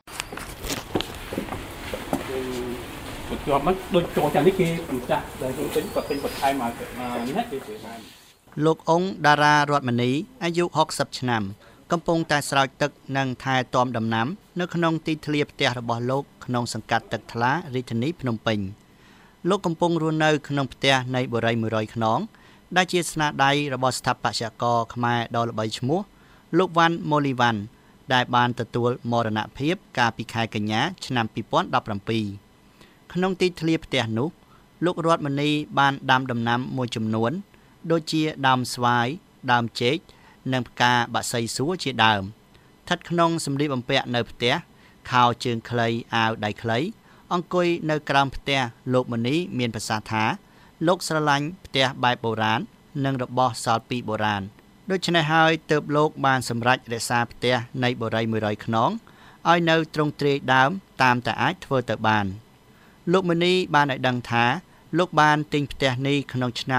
ជាប់មកដូចចូលចានេះគេម្ចាស់ដែលខ្ញុំពេញគាត់ពេញបន្ថែមមកនេះគេជួយបានលោកអង្គតារារតមនីអាយុ60ឆ្នាំកំពុងតែស្រោចទឹកនិងថែទាំដំណាំនៅក្នុងទីធ្លាផ្ទះរបស់លោកក្នុងសង្កាត់ទឹកថ្លារាជធានីភ្នំពេញលោកកំពុងរស់នៅក្នុងផ្ទះនៃបុរី100ខ្នងដែលជាស្នាដៃរបស់ស្ថាបត្យករខ្មែរដ៏ល្បីឈ្មោះលោកវ៉ាន់ម៉ូលីវ៉ាន់ដែលបានទទួលមរណភាពកាលពីខែកញ្ញាឆ្នាំ2017ក្នុងទីធ្លាផ្ទះនោះលោករតមនីបានដាំដំណាំមួយចំនួនដូចជាដើមស្វាយដើមចេកនិងផ្កាបក្សីសួរជាដើមស្ថិតក្នុងសម្លៀកបំពាក់នៅផ្ទះខោជើងខ្លីអាវដៃខ្លីអង្គុយនៅក្រោមផ្ទះលោកមនីមានប្រសាសន៍ថាលោកស្រឡាញ់ផ្ទះបែបបុរាណនិងរបស់សល់ពីបុរាណដូច្នេះហើយទើបលោកបានសម្រេចរក្សាផ្ទះនៃបុរី100ខ្នងឲ្យនៅទ្រង់ទ្រាយដើមតាមតែអាចធ្វើទៅបានលោកមនីបានឲ្យដឹងថាលោកបានទិញផ្ទះនេះក្នុងឆ្នាំ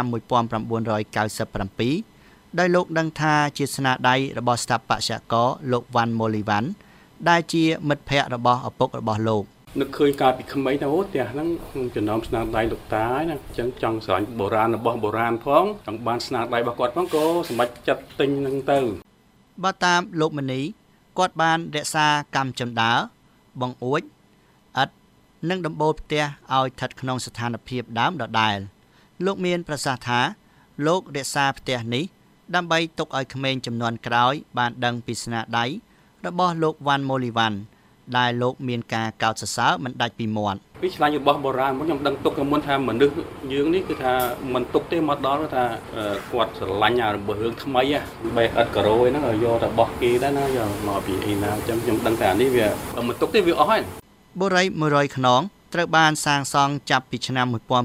1997ដោយលោកដឹងថាជាស្នាដៃរបស់ស្ថាបត្យករលោកវ៉ាន់ម៉ូលីវ៉ាន់ដែលជាមិត្តភ័ក្តិរបស់ឪពុករបស់លោកនឹកឃើញកាលពីក្មេងទៅផ្ទះហ្នឹងក្នុងចំណោមស្នាដៃលោកតាណាអញ្ចឹងចង់ស្រឡាញ់បុរាណរបស់បុរាណផងចង់បានស្នាដៃរបស់គាត់ផងក៏សម្រេចចិត្តទិញហ្នឹងទៅបើតាមលោកមនីគាត់បានរក្សាកម្មចំដើបង្អួចឥដ្ឋនិងដំបូលផ្ទះឲ្យស្ថិតក្នុងស្ថានភាពដើមដដែលលោកមានប្រសាសន៍ថាលោករក្សាផ្ទះនេះដើម្បីទុកឲ្យក្មេងជំនាន់ក្រោយបានដឹងពីស្នាដៃរបស់លោកវ៉ាន់ម៉ូលីវ៉ាន់ដែលលោកមានការកោតសរសើរមិនដាច់ពីមាត់ពីឆ្លាញ់របស់បុរាណខ្ញុំដឹងទុកមុនថាមនុស្សយើងនេះគឺថាមិនទុកទេមកដល់ថាគាត់ស្រឡាញ់របស់រឿងថ្មីបេះឥដ្ឋការ៉ូហ្នឹងយកទៅបោះគេដែរណាយកមកពីអីណាអញ្ចឹងខ្ញុំដឹងថានេះវាមិនទុកទេវាអស់ហើយបុរី100ខ្នងត្រូវបានសាងសង់ចាប់ពីឆ្នាំ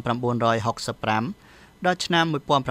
1965ដល់ឆ្នាំ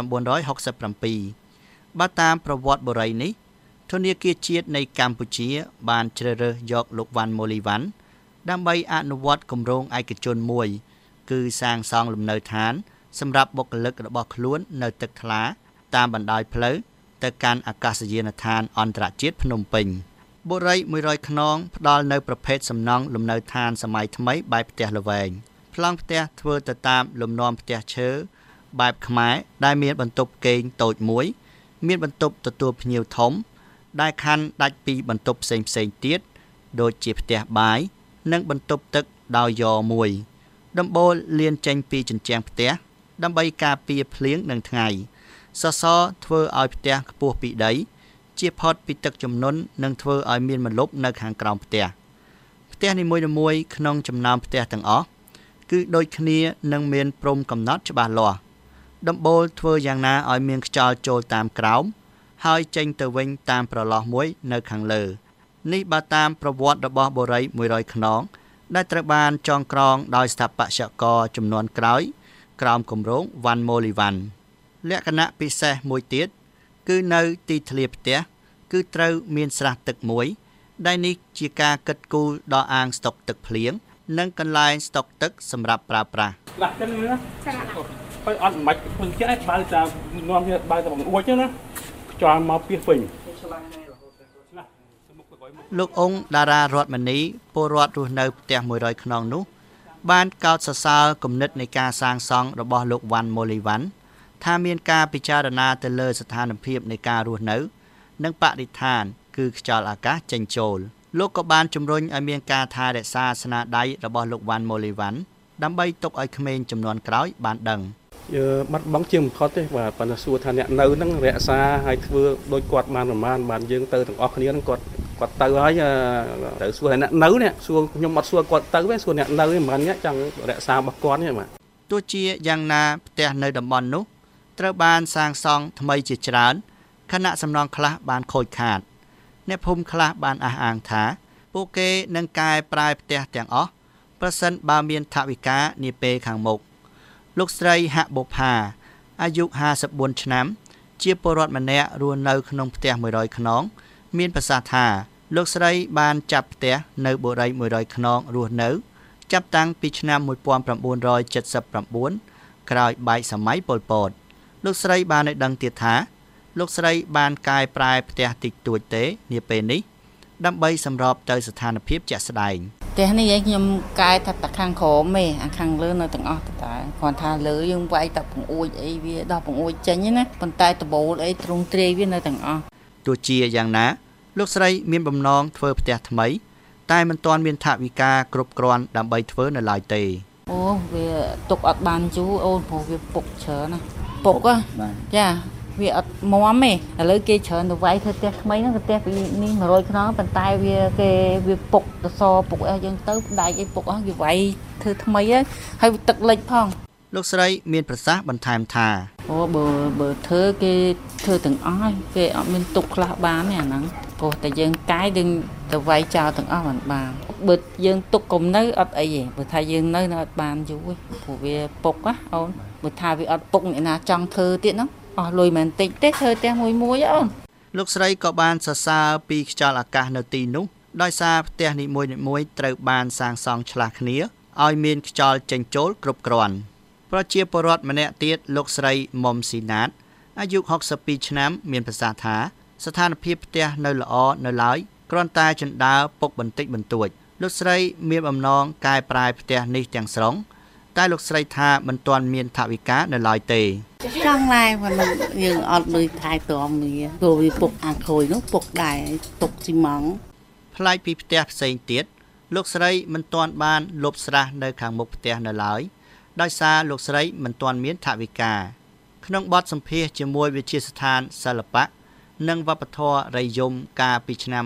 1967បើតាមប្រវត្តិបុរីនេះធនាគារជាតិនៃកម្ពុជាបានជ្រើសរើសយកលោកវ៉ាន់ម៉ូលីវ៉ាន់ដើម្បីអនុវត្តគម្រោងឯកជនមួយគឺសាងសង់លំនៅឋានសម្រាប់បុគ្គលិករបស់ខ្លួននៅទឹកថ្លាតាមបណ្ដោយផ្លូវទៅកាន់អាកាសយានដ្ឋានអន្តរជាតិភ្នំពេញបុរី100ខ្នងផ្ដល់នៅប្រភេទសំណង់លំនៅឋានសម័យថ្មីបែបផ្ទះល្វែងប្លង់ផ្ទះធ្វើទៅតាមលំនាំផ្ទះឈើបែបខ្មែរដែលមានបន្ទប់គេងតូចមួយមានបន្ទប់ទទួលភ្ញៀវធំដែលខណ្ឌដាច់ពីបន្ទប់ផ្សេងទៀតដូចជាផ្ទះបាយនិងបន្ទប់ទឹកដោយយ៉មួយដំបូលលានចេញពីជញ្ជាំងផ្ទះដើម្បីការពារភ្លៀងនិងថ្ងៃសសរធ្វើឲ្យផ្ទះខ្ពស់ពីដីជាផុតពីទឹកជំនន់និងធ្វើឲ្យមានម្លប់នៅខាងក្រោមផ្ទះនីមួយៗក្នុងចំណោមផ្ទះទាំងអស់គឺដូចគ្នានឹងមានព្រំកំណត់ច្បាស់លាស់ដំបូលធ្វើយ៉ាងណាឲ្យមានខ្យល់ចូលតាមក្រោមហើយចេញទៅវិញតាមប្រឡោះមួយនៅខាងលើនេះបើតាមប្រវត្តិរបស់បុរី100ខ្នងដែលត្រូវបានចងក្រងដោយស្ថាបត្យករជំនាន់ក្រោយក្រោមគម្រោងវ៉ាន់ម៉ូលីវ៉ាន់លក្ខណៈពិសេសមួយទៀតគឺនៅទីធ្លាផ្ទះគឺត្រូវមានស្រះទឹកមួយដែលនេះជាការគិតគូរដល់អាងស្តុកទឹកភ្លៀងនិងកន្លែងស្តុកទឹកសម្រាប់ប្រើប្រាស់ខ្លះចឹងណាហើយអត់មិនពឹងចេះបើតែនាំវាបើតែបង្អួចចឹងណាខ្យល់មកពីវិញលោកអង្គតារារតមនីពលរដ្ឋរស់នៅផ្ទះ100ខ្នងនោះបានកោតសរសើរគំនិតនៃការសាងសង់របស់លោកវ៉ាន់ម៉ូលីវ៉ាន់ថាមានការពិចារណាទៅលើស្ថានភាពនៃការរស់នៅនិងបរិស្ថានគឺខ្យល់អាកាសចេញចូលលោកក៏បានជំរុញឲ្យមានការថែរក្សាស្នាដៃរបស់លោកវ៉ាន់ម៉ូលីវ៉ាន់ដើម្បីទុកឲ្យក្មេងជំនាន់ក្រោយបានដឹងបាត់បង់ជាមិនខុសទេបាទប៉ុន្តែសួរថាអ្នកនៅហ្នឹងរក្សាឲ្យធ្វើដូចគាត់បានប្រមាណបានយើងទៅទាំងអស់គ្នាហ្នឹងគាត់ទៅហើយត្រូវសួរអ្នកនៅនេះសួរខ្ញុំអត់សួរគាត់ទៅទេសួរអ្នកនៅមិនមែនចង់រក្សារបស់គាត់ទេបាទទោះជាយ៉ាងណាផ្ទះនៅតំបន់នោះត្រូវបានសាងសង់ថ្មីជាច្រើនខណៈសំណង់ខ្លះបានខូចខាតអ្នកភូមិខ្លះបានអះអាងថាពួកគេនឹងកែប្រែផ្ទះទាំងអស់ប្រសិនបើមានថវិកានាពេលខាងមុខលោកស្រីហបុផាអាយុ54ឆ្នាំជាពលរដ្ឋម្នាក់រស់នៅក្នុងផ្ទះ100ខ្នងមានប្រសាសន៍ថាលោកស្រីបានចាប់ផ្ទះនៅបុរី100ខ្នងរស់នៅចាប់តាំងពីឆ្នាំ1979ក្រោយបែកសម័យប៉ុលពតលោកស្រីបានឲ្យដឹងទៀតថាលោកស្រីបានកែប្រែផ្ទះតិចតួចទេនាពេលនេះដើម្បីសម្របទៅស្ថានភាពជាក់ស្ដែងផ្ទះនេះខ្ញុំកែតែខាងក្រោមទេអាខាងលើនៅទាំងអស់តែគ្រាន់ថាលើយើងវាយតែបង្អួចអីវាដោះបង្អួចចេញណាប៉ុន្តែដបូលអីទ្រង់ទ្រាយវានៅទាំងអស់ទោះជាយ៉ាងណាលោកស្រីមានបំណងធ្វើផ្ទះថ្មីតែមិនទាន់មានថវិកាគ្រប់គ្រាន់ដើម្បីធ្វើនៅឡើយទេអូវាទុកអត់បានយូរអូនព្រោះវាពុកច្រើនណាពុកចាវាអត់មាំទេឥឡូវគេច្រើនទៅវាយធ្វើផ្ទះថ្មីហ្នឹងផ្ទះពីនេះ100ខ្នងប៉ុន្តែវាពុកតសពុកអស់យើងទៅដែកអីពុកអស់គេវាយធ្វើថ្មីហើយទឹកលិចផងលោកស្រីមានប្រសាសន៍បន្ថែមថាអូបើធ្វើគេធ្វើទាំងអស់គេអត់មានទុកខ្លះបានទេអាហ្នឹងព្រោះតែយើងកាយយើងទៅវាយចោលទាំងអស់មិនបានបើយើងទុកកុំនៅអត់អីទេបើថាយើងនៅអត់បានយូរព្រោះវាពុកណាអូនបើថាវាអត់ពុកអ្នកណាចង់ធ្វើទៀតហ្នឹងអស់លុយមិនតិចទេធ្វើផ្ទះមួយអូនលោកស្រីក៏បានសរសើរពីខ្យល់អាកាសនៅទីនោះដោយសារផ្ទះនីមួយៗត្រូវបានសាងសង់ឆ្លាស់គ្នាឲ្យមានខ្យល់ចេញចូលគ្រប់គ្រាន់ប្រជាពលរដ្ឋម្នាក់ទៀតលោកស្រីមុំស៊ីណាតអាយុ62ឆ្នាំមានប្រសាសន៍ថាស្ថានភាពផ្ទះនៅល្អនៅឡើយគ្រាន់តែជណ្ដើរពុកបន្តិចបន្តួចលោកស្រីមានបំណងកែប្រែផ្ទះនេះទាំងស្រុងតែលោកស្រីថាមិនទាន់មានថវិកានៅឡើយទេចង់ឡាយមិនយើងអត់លុយថែទាំវាព្រោះវាពុកអាខូចនោះពុកដែរពុកស៊ីម៉ង់ផ្លែកពីផ្ទះផ្សេងទៀតលោកស្រីមិនទាន់បានលុបស្រះនៅខាងមុខផ្ទះនៅឡើយដោយសារលោកស្រីមិនទាន់មានថវិកាក្នុងបទសម្ភាសន៍ជាមួយវិទ្យាស្ថានសិល្បៈនិងវប្បធម៌រាយយមកាលពីឆ្នាំ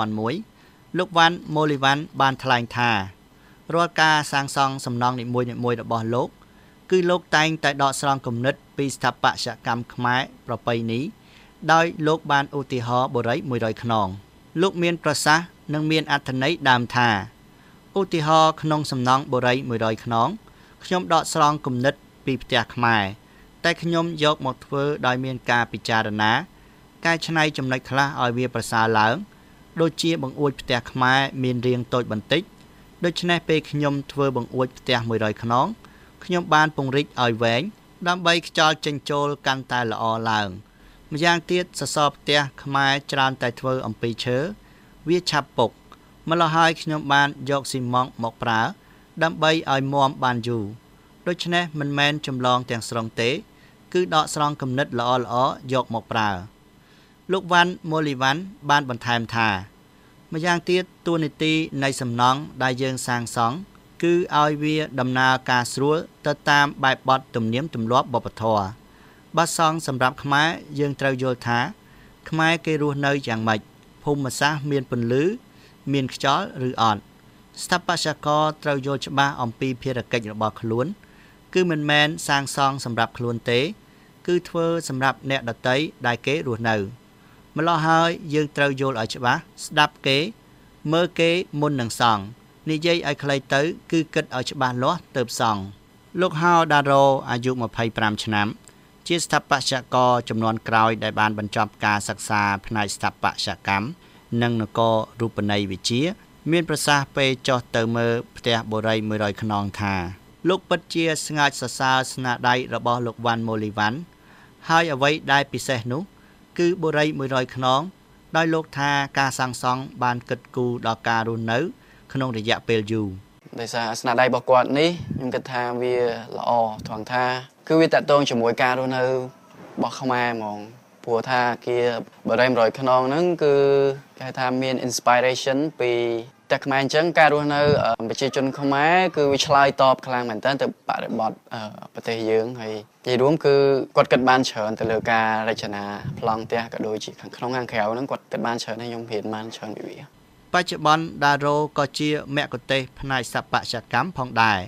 2001លោកវ៉ាន់ម៉ូលីវ៉ាន់បានថ្លែងថារាល់ការសាងសង់សំណង់នីមួយៗរបស់លោកគឺលោកតែងតែដកស្រង់គំនិតពីស្ថាបត្យកម្មខ្មែរប្រពៃណីដោយលោកបានឧទាហរណ៍បុរី100ខ្នងលោកមានប្រសាសន៍និងមានអត្ថន័យដើមថាឧទាហរណ៍ក្នុងសំណង់បុរី100ខ្នងខ្ញុំដកស្រង់គំនិតពីផ្ទះខ្មែរតែខ្ញុំយកមកធ្វើដោយមានការពិចារណាកែច្នៃចំណុចខ្លះឲ្យវាប្រសើរឡើងដូចជាបង្អួចផ្ទះខ្មែរមានរាងតូចបន្តិចដូច្នេះពេលខ្ញុំធ្វើបង្អួចផ្ទះ100ខ្នងខ្ញុំបានពង្រីកឲ្យវែងដើម្បីខ្យល់ចេញចូលកាន់តែល្អឡើងម្យ៉ាងទៀតសសរផ្ទះខ្មែរច្រើនតែធ្វើអំពីឈើវាឆាប់ពុកម្ល៉េះហើយខ្ញុំបានយកស៊ីម៉ង់មកប្រើដើម្បីឲ្យមាំបានយូរដូច្នេះមិនមែនចម្លងទាំងស្រុងទេគឺដកស្រង់គំនិតល្អៗយកមកប្រើលោកវ៉ាន់ម៉ូលីវ៉ាន់បានបន្ថែមថាម្យ៉ាងទៀតតួនាទីនៃសំណង់ដែលយើងសាងសង់គឺឲ្យវាដំណើរការស្រួលទៅតាមបែបបទទំនៀមទម្លាប់វប្បធម៌បើសង់សម្រាប់ខ្មែរយើងត្រូវយល់ថាខ្មែរគេរស់នៅយ៉ាងម៉េចភូមិសាស្ត្រមានពន្លឺមានខ្យល់ឬអត់ស្ថាបត្យករត្រូវយល់ច្បាស់អំពីភារកិច្ចរបស់ខ្លួនគឺមិនមែនសាងសង់សម្រាប់ខ្លួនទេគឺធ្វើសម្រាប់អ្នកដទៃដែលគេរស់នៅម្ល៉េះហើយយើងត្រូវយល់ឲ្យច្បាស់ស្ដាប់គេមើលគេមុននឹងសង់និយាយឲ្យខ្លីទៅគឺគិតឲ្យច្បាស់លាស់ទើបសង់លោកហៅដារ៉ូអាយុ25ឆ្នាំជាស្ថាបត្យករចំនួនក្រោយដែលបានបញ្ចប់ការសិក្សាផ្នែកស្ថាបត្យកម្មនិងនគររូបនីយវិទ្យាមានប្រសាសន៍ពេលចុះទៅមើលផ្ទះបុរី100ខ្នងថាលោកពិតជាស្ងើចសរសើរស្នាដៃរបស់លោកវ៉ាន់ម៉ូលីវ៉ាន់ហើយអ្វីដែលពិសេសនោះគឺបុរី100ខ្នងដោយលោកថាការសាងសង់បានគិតគូរដល់ការរស់នៅក្នុងរយៈពេលយូរដោយសារស្នាដៃរបស់គាត់នេះខ្ញុំគិតថាវាល្អត្រង់ថាគឺវាតាក់ទងជាមួយការរស់នៅរបស់ខ្មែរហ្មងព្រោះថាគេបុរី100ខ្នងហ្នឹងគឺគេថាមាន inspiration ពីតែខ្មែរអញ្ចឹងការរស់នៅប្រជាជនខ្មែរគឺវាឆ្លើយតបខ្លាំងមែនតើទៅបរិបទប្រទេសយើងហើយនិយាយរួមគឺគាត់គិតបានច្រើនទៅលើការរចនាប្លង់ផ្ទះក៏ដូចជាខាងក្នុងខាងក្រៅហ្នឹងគាត់គិតបានច្រើនហើយខ្ញុំរៀនបានច្រើនពីវាបច្ចុប្បន្នដារ៉ូក៏ជាមគ្គុទ្ទេសក៍ផ្នែកស្ថាបត្យកម្មផងដែរ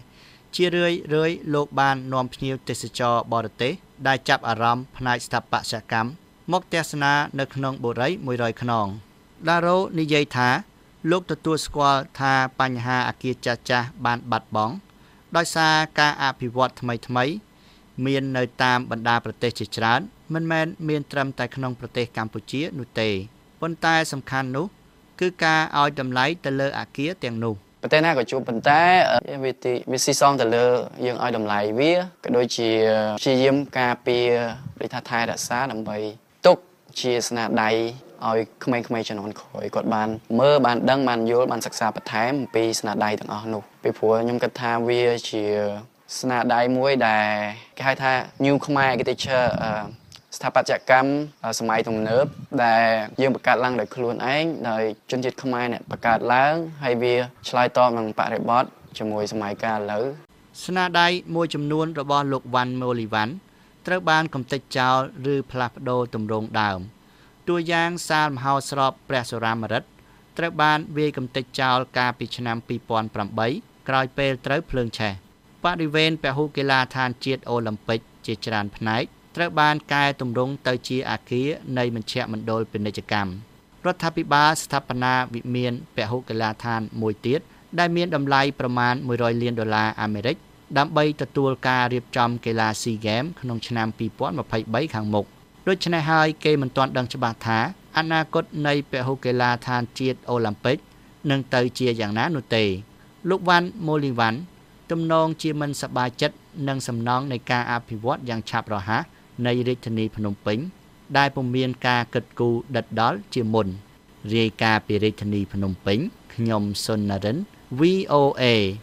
ជារឿយលោកបាននាំភ្ញៀវទេសចរបរទេសដែលចាប់អារម្មណ៍ផ្នែកស្ថាបត្យកម្មមកទស្សនានៅក្នុងបុរី100ខ្នងដារ៉ូនិយាយថាលោកទទួលស្គាល់ថាបញ្ហាអគារចាស់ៗបានបាត់បង់ដោយសារការអភិវឌ្ឍថ្មីៗមាននៅតាមបណ្ដាប្រទេសជាច្រើនមិនមែនមានត្រឹមតែក្នុងប្រទេសកម្ពុជានោះទេប៉ុន្តែសំខាន់នោះគឺការឲ្យតម្លៃទៅលើអគារទាំងនោះប្រទេសណាក៏ជួបប៉ុន្តែវាស៊ីសងទៅលើយើងឲ្យតម្លៃវាក៏ដូចជាព្យាយាមការពារដូចថាថែរក្សាដើម្បីទុកជាស្នាដៃឲ្យក្មេងៗជំនាន់ក្រោយគាត់បានមើលបានដឹងបានយល់បានសិក្សាបន្ថែមពីស្នាដៃទាំងអស់នោះពីព្រោះខ្ញុំគិតថាវាជាស្នាដៃមួយដែលគេហៅថា New Khmer Architecture ស្ថាបត្យកម្មសម័យទំនើបដែលយើងបង្កើតឡើងដោយខ្លួនឯងដោយជនជាតិខ្មែរអ្នកបង្កើតឡើងហើយវាឆ្លើយតបនឹងបរិបទជាមួយសម័យកាលឥឡូវស្នាដៃមួយចំនួនរបស់លោកវ៉ាន់ម៉ូលីវ៉ាន់ត្រូវបានកំទេចចោលឬផ្លាស់ប្ដូរទម្រង់ដើមតួយ៉ាងសាលមហោស្រពព្រះសុរាមរិទ្ធត្រូវបានវាយកំទេចចោលកាលពីឆ្នាំ2008ក្រោយពេលត្រូវភ្លើងឆេះបរិវេណពហុកីឡដ្ឋានជាតិអូឡ িম্প ពិកជាច្រើនផ្នែកត្រូវបានកែទម្រង់ទៅជាអគារនៃមជ្ឈមណ្ឌលពាណិជ្ជកម្មរដ្ឋាភិបាលស្ថាបនាវិមានពហុកីឡដ្ឋានមួយទៀតដែលមានតម្លៃប្រមាណ$100 លានអាមេរិកដើម្បីទទួលការរៀបចំកីឡា SEA Games ក្នុងឆ្នាំ2023ខាងមុខដូច្នេះហើយគេមិនទាន់ដឹងច្បាស់ថាអនាគតនៃពហុកីឡដ្ឋានជាតិអូឡ িম্প ពិកនឹងទៅជាយ៉ាងណានោះទេលោកវ៉ាន់ម៉ូលីវ៉ាន់ទំនងជាមិនសប្បាយចិត្តនឹងសំណងនៃការអភិវឌ្ឍយ៉ាងឆាប់រហ័សនៃរាជធានីភ្នំពេញដែលពុំមានការគិតគូរដិតដល់ជាមុនរាយការណ៍ពីរាជធានីភ្នំពេញខ្ញុំសុននរិន VOA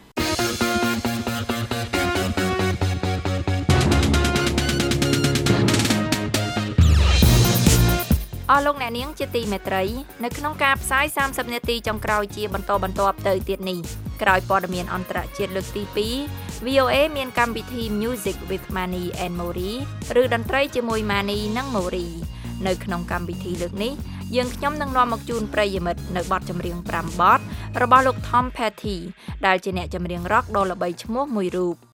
អស់លោកអ្នកនាងជាទីមេត្រីនៅក្នុងការផ្សាយ30នាទីចុងក្រោយជាបន្តបន្ទាប់ទៅទៀតនេះក្រោយព័ត៌មានអន្តរជាតិលើកទី2 VOA មានកម្មវិធី Music with Mani and Mori ឬតន្ត្រីជាមួយ Mani និង Mori នៅក្នុងកម្មវិធីលើកនេះយើងខ្ញុំនឹងនាំមកជូនប្រិយមិត្តនៅបទចម្រៀង5បទរបស់លោក Tom Petty ដែលជាអ្នកចម្រៀង rock ដ៏ល្បីឈ្មោះមួយរូប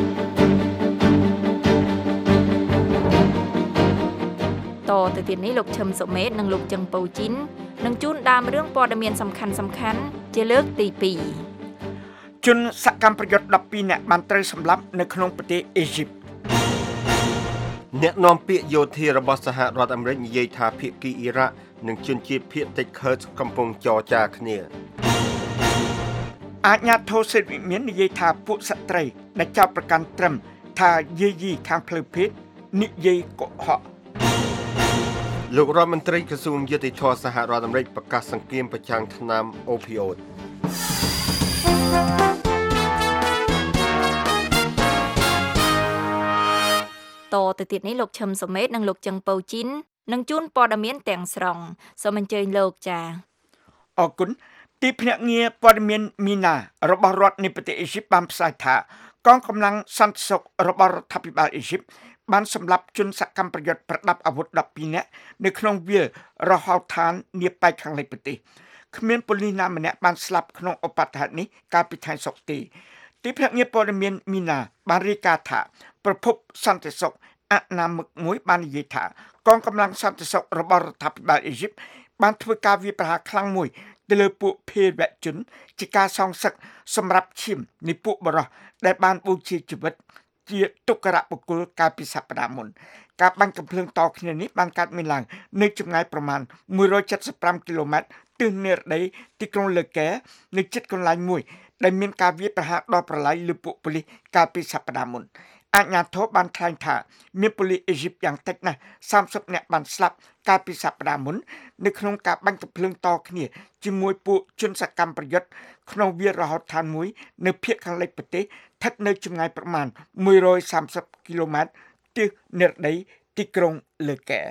តទៅទៀតនេះលោកឈឹមសុមេតនិងលោកចឹងពៅជីននឹងជូនដើមរឿងព័ត៌មានសំខាន់ជាលើកទី2 ជនសកម្មប្រយុទ្ធ12នាក់បានត្រូវសម្លាប់នៅក្នុងប្រទេសអេស៊ីបអ្នកនាំពាក្យយោធារបស់សហរដ្ឋអាមេរិកនិយាយថាភាគីអ៊ីរ៉ាក់និងជនជាតិភាគតិចខឺតកំពុងចរចាគ្នាអាជ្ញាធរសេតវិមាននិយាយថាពួកស្ត្រីដែលចាប់ប្រកាន់ត្រឹមថាយាយីខាងផ្លូវភេទនិយាយកុហកលោករដ្ឋមន្ត្រីក្រសួងយុតិធម៌សហរដ្ឋអាមេរិកប្រកាសសង្គ្រាមប្រឆាំងថ្នាំអូភីអូតតទៅទៀតនេះលោកឈឹមសុមេតនិងលោកចឹងពៅជីននឹងជូនព័ត៌មានទាំងស្រុងសូមអញ្ជើញលោកចាអរគុណទីភ្នាក់ងារព័ត៌មានមីណារបស់រដ្ឋនៃប្រទេសអេស៊ីបបានផ្សាយថាកងកម្លាំងសន្តិសុខរបស់រដ្ឋាភិបាលអេស៊ីបបានសម្លាប់ជនសកម្មប្រយុទ្ធប្រដាប់អាវុធ12នាក់នៅក្នុងវាលរហោឋាននាប៉ែកខាងលិចប្រទេសគ្មានប៉ូលីសណាម្នាក់បានស្លាប់ក្នុងឧបទ្ទហេតុនេះកាលពីថ្ងៃសុក្រទីភ្នាក់ងារព័ត៌មានមីណាបានរាយការណ៍ថាប្រភពសន្តិសុខអនាមិកមួយបាននិយាយថាកងកម្លាំងសន្តិសុខរបស់រដ្ឋាភិបាលអេស៊ីបបានធ្វើការវាយប្រហារខ្លាំងមួយទៅលើពួកភេរវជនជាការសងសឹកសម្រាប់ឈាមនៃពួកបរិសុទ្ធដែលបានបូជាជីវិតជាទុក្ករបុគ្គលកាលពីសប្តាហ៍មុនការបាញ់កាំភ្លើងតគ្នានេះបានកើតមានឡើងនៅចម្ងាយប្រមាណ175គីឡូម៉ែត្រទិសនិរដីទីក្រុងលើកែនៅជិតកន្លែងមួយដែលមានការវាយប្រហារដល់ប្រឡាយលើពួកប៉ូលីសកាលពីសប្តាហ៍មុនអាជ្ញាធរបានថ្លែងថាមានប៉ូលីសអេស៊ីបយ៉ាងតិចណាស់30នាក់បានស្លាប់កាលពីសប្តាហ៍មុននៅក្នុងការបាញ់កាំភ្លើងតគ្នាជាមួយពួកជនសកម្មប្រយុទ្ធក្នុងវាលរហោឋានមួយនៅភាគខាងលិចប្រទេសស្ថិតនៅចម្ងាយប្រមាណ130គីឡូម៉ែត្រទិសនិរដីទីក្រុងលើកែ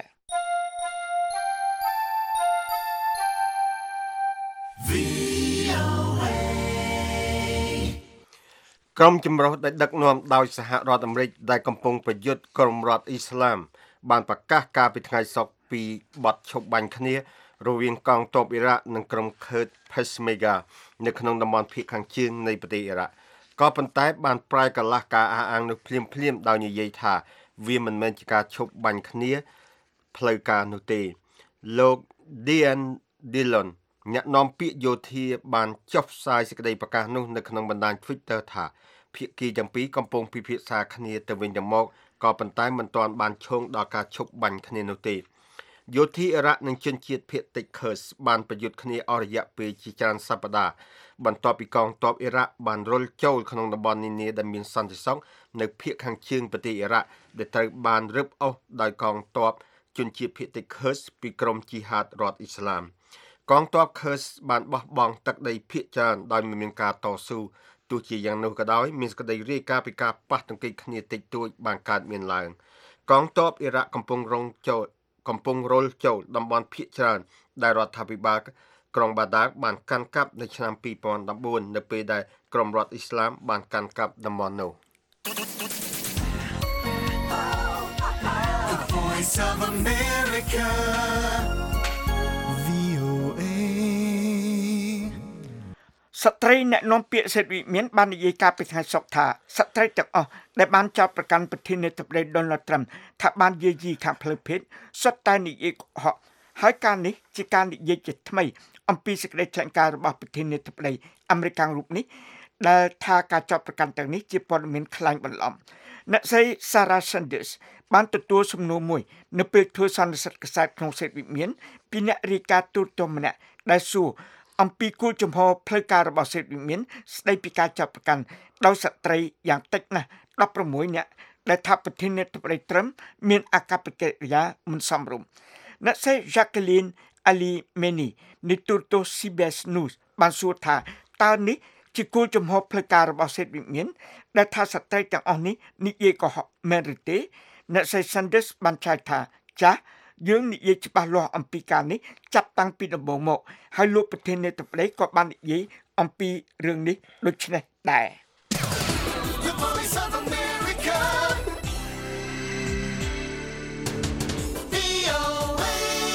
ក្រុមចម្រុះដែលដឹកនាំដោយសហរដ្ឋអាមេរិកដែលកំពុងប្រយុទ្ធក្រុមរដ្ឋអ៊ីស្លាមបានប្រកាសការពីថ្ងៃសុក្រពីបទឈប់បាញ់គ្នារវាងកងទ័ពអ៊ីរ៉ាក់និងក្រុមខឺត Peshmerga នៅក្នុងតំបន់ភាគខាងជើងនៃប្រទេសអ៊ីរ៉ាក់ក៏ប៉ុន្តែបានប្រែកន្លះការអះអាងនោះភ្លាមដោយនិយាយថាវាមិនមែនជាការឈប់បាញ់គ្នាផ្លូវការនោះទេលោក Dian Dillon អ្នកនាំពាក្យយោធាបានចុះផ្សាយសេចក្តីប្រកាសនោះនៅក្នុងបណ្ដាញ Twitter ថាភាគីទាំងពីរកំពុងពិភាក្សាគ្នាទៅវិញទៅមកក៏ប៉ុន្តែមិនទាន់បានឈោងដល់ការឈប់បាញ់គ្នានោះទេយោធាអ៊ីរ៉ាក់និងជនជាតិភាគតិច Kurd បានប្រយុទ្ធគ្នាអស់រយៈពេលជាច្រើនសប្តាហ៍បន្ទាប់ពីកងទ័ពអ៊ីរ៉ាក់បានរុលចូលក្នុងតំបន់នានាដែលមានសន្តិសុខនៅភាគខាងជើងប្រទេសអ៊ីរ៉ាក់ដែលត្រូវបានរឹបអូសដោយកងទ័ពជនជាតិភាគតិច Kurd ពីក្រុមជីហាតរដ្ឋអ៊ីស្លាមកងទ័ព Kurd បានបោះបង់ទឹកដីភាគច្រើនដោយមិនមានការតស៊ូទោះជាយ៉ាងនោះក៏ដោយមានសេចក្តីរាយការណ៍ពីការប៉ះទង្គិចគ្នាតិចតួចបានកើតមានឡើងកងទ័ពអ៊ីរ៉ាក់កំពុងរុលចូលតំបន់ភាគច្រើនដែលរដ្ឋាភិបាលក្រុងបាដាកបានកាន់កាប់នៅឆ្នាំ2014នៅពេលដែលក្រុមរដ្ឋអ៊ីស្លាមបានកាន់កាប់តំបន់នោះ The Voice of America VOA ស្ត្រីអ្នកនាំពាក្យសិទ្ធិវិមានបាននិយាយការពីថ្ងៃសុក្រថាស្ត្រីទាំងអស់ដែលបានចោទប្រកាន់ប្រធានាធិបតី Donald Trump ថាបានយាយីខាងផ្លូវភេទសុទ្ធតែនិយាយកុហកហើយការនេះជាការនិយាយជាថ្មីអំពីសេចក្តីថ្លែងការណ៍របស់ប្រធានាធិបតីអាមេរិករូបនេះដែលថាការចោទប្រកាន់ទាំងនេះជាព័ត៌មានខ្លាំងបន្លំអ្នកស្រី Sarah Sanders បានទទួលសំណួរមួយនៅពេលធ្វើសន្និសីទកាសែតក្នុងសេតវិមានពីអ្នករាយការណ៍ទូរទស្សន៍ម្នាក់ដែលសួរអំពីគោលចំហផ្លូវការរបស់សេតវិមានស្ដីពីការចាប់ប្រកាន់ដោយស្ត្រីយ៉ាងតិចណាស់16នាក់ដែលថាប្រធានាធិបតីត្រឹមមានអកប្បកិរិយាមិនសមរម្យអ្នកស្រី Jacqueline Ali-Meni នៃទូរទស្សន៍ CBS News បានសួរថាតើនេះជាគោលចំហផ្លូវការរបស់សេតវិមានដែលថាស្ត្រីទាំងអស់នេះនិយាយកុហកមែនឬទេអ្នកស្រី Sanders បានឆ្លើយថាចាស់យើងនិយាយច្បាស់លាស់អំពីការនេះចាប់តាំងពីដំបូងមកហើយលោកប្រធានាធិបតីក៏បាននិយាយអំពីរឿងនេះដូចនេះដែរ The Voice of America VOA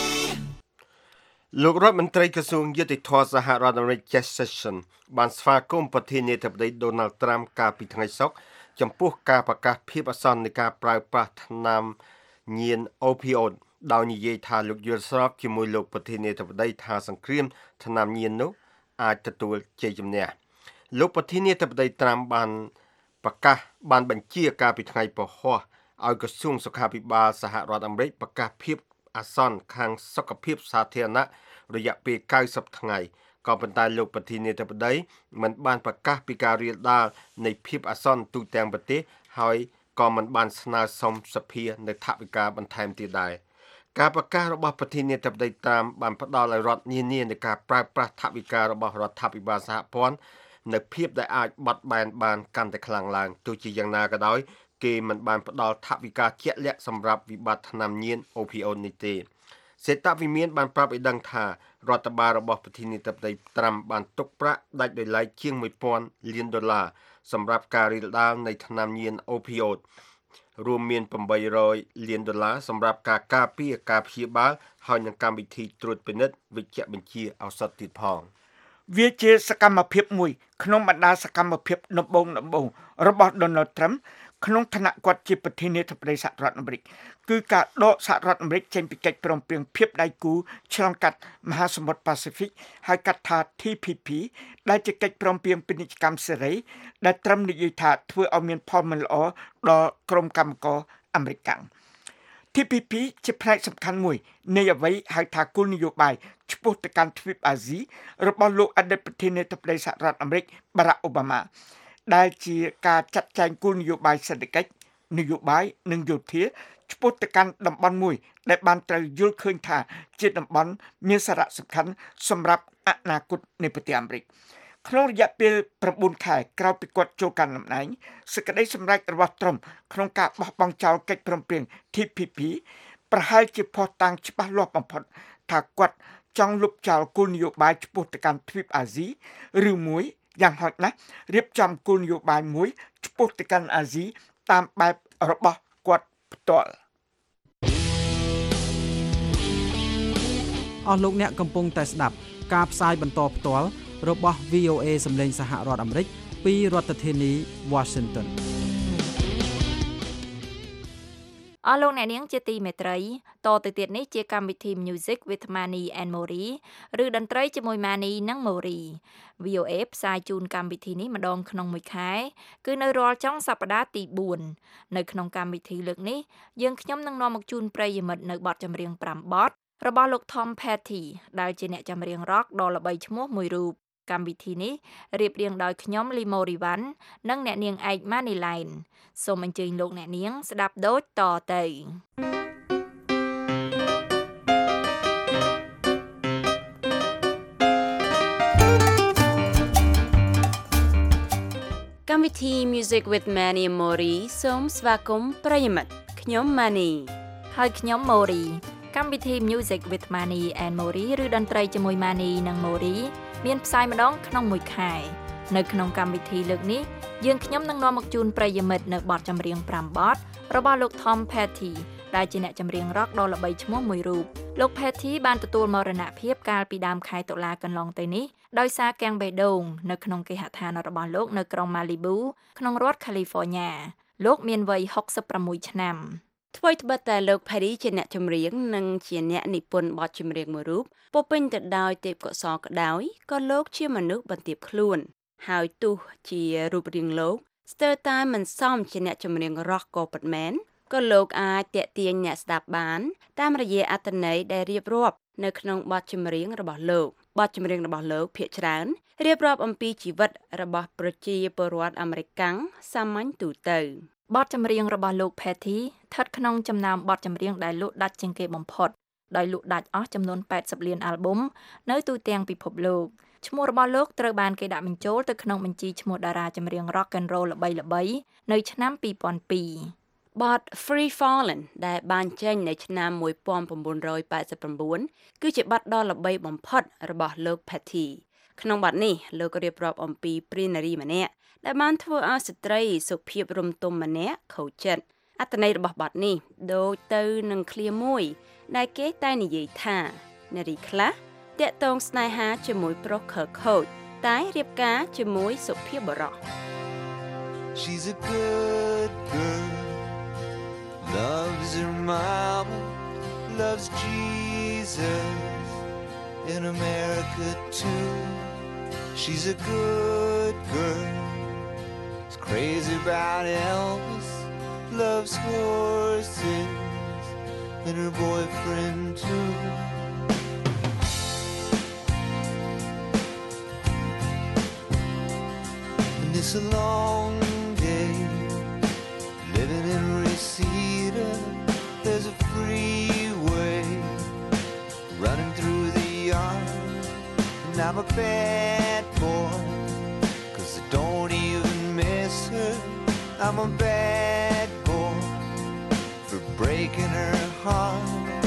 លោករដ្ឋមន្ត្រីក្រសួងយុតិធម៌សហរដ្ឋអាមេរិក Jeff Sessions បានស្វាគមន៍ប្រធានាធិបតី Donald Trump កាលពីថ្ងៃសុក្រចំពោះការប្រកាសភាពអាសន្ននៃការប្រើប្រាស់ថ្នាំញៀន opioid ដោយនិយាយថាលោកយល់ស្របជាមួយលោកប្រធានាធិបតីថាសង្គ្រាមថ្នាំញៀននោះអាចទទួលជ័យជំនះលោកប្រធានាធិបតី Trump បានបញ្ជាការពីថ្ងៃពហុឲ្យក្រសួងសុខាភិបាលសហរដ្ឋអាមេរិកប្រកាសភាពអាសន្នខាងសុខភាពសាធារណៈរយៈពេល90ថ្ងៃក៏ប៉ុន្តែលោកប្រធានាធិបតីមិនបានប្រកាសពីការរាលដាលនៃភាពអាសន្នទូទាំងប្រទេសហើយក៏មិនបានស្នើសុំសភានៅថវិកាបន្ថែមទៀតដែរការប្រកាសរបស់ប្រធានាធិបតីតាមបានផ្ដល់ឲ្យរដ្ឋនានានៃការប្រើប្រាស់ថវិការបស់រដ្ឋាភិបាលសហព័ន្ធនៅភាពដែលអាចបត់បែនបានកាន់តែខ្លាំងឡើងទោះជាយ៉ាងណាក៏ដោយគេមិនបានផ្ដល់ថវិកាជាក់លាក់សម្រាប់វិបត្តិថ្នាំញៀន opioid នេះទេសេតវិមានបានប្រាប់ឲ្យដឹងថារដ្ឋបាលរបស់ប្រធានាធិបតី Trump បានទុកប្រាក់ដាច់ដោយឡែកជាង$1,000 លានសម្រាប់ការរាលដាលនៃថ្នាំញៀន opioid រួមមាន$800 លានសម្រាប់ការការពារការព្យាបាលហើយនឹងកម្មវិធីត្រួតពិនិត្យវិជ្ជបញ្ជាឱសថទៀតផងវាជាសកម្មភាពមួយក្នុងបណ្ដាសកម្មភាពដំបូងរបស់ Donald Trump ក្នុងឋានៈគាត់ជាប្រធានាធិបតីសហរដ្ឋអាមេរិកគឺការដកសហរដ្ឋអាមេរិកចេញពីកិច្ចព្រមព្រៀងភាពដៃគូឆ្លងកាត់មហាសមុទ្រប៉ាស៊ីហ្វិកហៅកាត់ថា TPP ដែលជាកិច្ចព្រមព្រៀងពាណិជ្ជកម្មសេរីដែលត្រឹមនិយាយថាធ្វើឲ្យមានផលមិនល្អដល់ក្រុមកម្មករអាមេរិក TPP ជាផ្នែកសំខាន់មួយនៃអ្វីហៅថាគោលនយោបាយឆ្ពោះទៅកាន់ទ្វីបអាស៊ីរបស់លោកអតីតប្រធានាធិបតីសហរដ្ឋអាមេរិក Barack Obama ដែលជាការចាត់ចែងគោលនយោបាយសេដ្ឋកិច្ចនយោបាយនិងយោធាឆ្ពោះទៅកាន់តំបន់មួយដែលបានត្រូវយល់ឃើញថាជាតំបន់មានសារៈសំខាន់សម្រាប់អនាគតនៃប្រទេសអាមេរិកក្នុងរយៈពេល9ខែក្រោយពីគាត់ចូលកាន់តំណែងសេចក្តីសម្រេចរបស់ទ្រឹមក្នុងការបោះបង់ចោលកិច្ចព្រមព្រៀង TPP ប្រហែលជាភស្តុតាងច្បាស់លាស់បំផុតថាគាត់ចង់លុបចោលគោលនយោបាយឆ្ពោះទៅកាន់ទ្វីបអាស៊ីឬមួយយ៉ាងហោចណាស់រៀបចំគោលនយោបាយមួយឆ្ពោះទៅកាន់អាស៊ីតាមបែបរបស់គាត់ផ្ទាល់អស់លោកអ្នកកំពុងតែស្ដាប់ការផ្សាយបន្តផ្ទាល់របស់ VOA សម្លេងសហរដ្ឋអាមេរិកពីរដ្ឋធានី Washington អស់លោកអ្នកនាងជាទីមេត្រីតទៅទៀតនេះជាកម្មវិធី Music with Mani and Mori ឬតន្ត្រីជាមួយ Mani និង Mori VOA ផ្សាយជូនកម្មវិធីនេះម្ដងក្នុងមួយខែគឺនៅរាល់ចុងសប្តាហ៍ទី4នៅក្នុងកម្មវិធីលើកនេះយើងខ្ញុំនឹងនាំមកជូនប្រិយមិត្តនៅបទចម្រៀង5បទរបស់លោក Tom Petty ដែលជាអ្នកចម្រៀង rock ដ៏ល្បីឈ្មោះមួយរូបកម្មវិធីនេះរៀបរៀងដោយខ្ញុំ Limori Van និងអ្នកនាងឯក Mani Line សូមអញ្ជើញលោកអ្នកនាងស្ដាប់ដូចតទៅកម្មវិធី Music with Mani and Mori សូមស្វាគមន៍ប្រិយមិត្តខ្ញុំ Mani ហើយខ្ញុំ Mori កម្មវិធី Music with Mani and Mori ឬតន្ត្រីជាមួយ Mani និង Mori មានផ្សាយម្ដងក្នុងមួយខែនៅក្នុងកម្មវិធីលើកនេះយើងខ្ញុំនឹងនាំមកជូនប្រិយមិត្តនៅបទចម្រៀង5បទរបស់លោក Tom Petty ដែលជាអ្នកចម្រៀង rock ដ៏ល្បីឈ្មោះមួយរូបលោក Petty បានទទួលមរណភាពកាលពីដើមខែតុលាកន្លងទៅនេះដោយសារកាំងបេះដូងនៅក្នុងគេហដ្ឋានរបស់លោកនៅក្រុង Malibu ក្នុងរដ្ឋ California លោកមានវ័យ66ឆ្នាំថ្មីត្បិតតែលោក Petty ជាអ្នកចម្រៀងនិងជាអ្នកនិពន្ធបទចម្រៀងមួយរូបពោពេញទៅដោយទេពកោសល្យក្ដោយក៏លោកជាមនុស្សបន្ទាបខ្លួនហើយទោះជារូបរាងលោកស្ទើរតែមិនសមជាអ្នកចម្រៀង rock ក៏ពិតមែនក៏លោកអាចទាក់ទាញអ្នកស្ដាប់បានតាមរយៈអត្ថន័យដែលរៀបរាប់នៅក្នុងបទចម្រៀងរបស់លោកបទចម្រៀងរបស់លោកភាគច្រើនរៀបរាប់អំពីជីវិតរបស់ប្រជាពលរដ្ឋអាមេរិកាំងសាមញ្ញទូទៅបទចម្រៀងរបស់លោក Petty ស្ថិតក្នុងចំណោមបទចម្រៀងដែលលក់ដាច់ជាងគេបំផុតដោយលក់ដាច់អស់ចំនួន80លានអាល់ប៊ុមនៅទូទាំងពិភពលោកឈ្មោះរបស់លោកត្រូវបានគេដាក់បញ្ចូលទៅក្នុងបញ្ជីឈ្មោះតារាចម្រៀង rock and roll ល្បីៗនៅឆ្នាំ2002បទ Free Fallin' ដែលបានចេញនៅឆ្នាំ1989គឺជាបទដ៏ល្បីបំផុតរបស់លោក Petty ក្នុងបទនេះលោករៀបរាប់អំពីព្រានារីម្នាក់ដែលបានធ្វើឲ្យស្ត្រីសុភាពរំទុំម្នាក់ខូចចិត្តអត្ថន័យរបស់បទនេះដូចទៅនឹងឃ្លាមួយដែលគេតែនិយាយថានារីខ្លះតាក់ទងស្នេហាជាមួយប្រុសខើខូចតែរៀបការជាមួយសុភាពបុរស She's a good girl loves her mama loves Jesus in America too She's a good girl is crazy about Elvis loves horses and her boyfriend too It's a long day living in Reseda. There's a freeway running through the yard. And I'm a bad boy, 'cause I don't even miss her. I'm a bad boy for breaking her heart.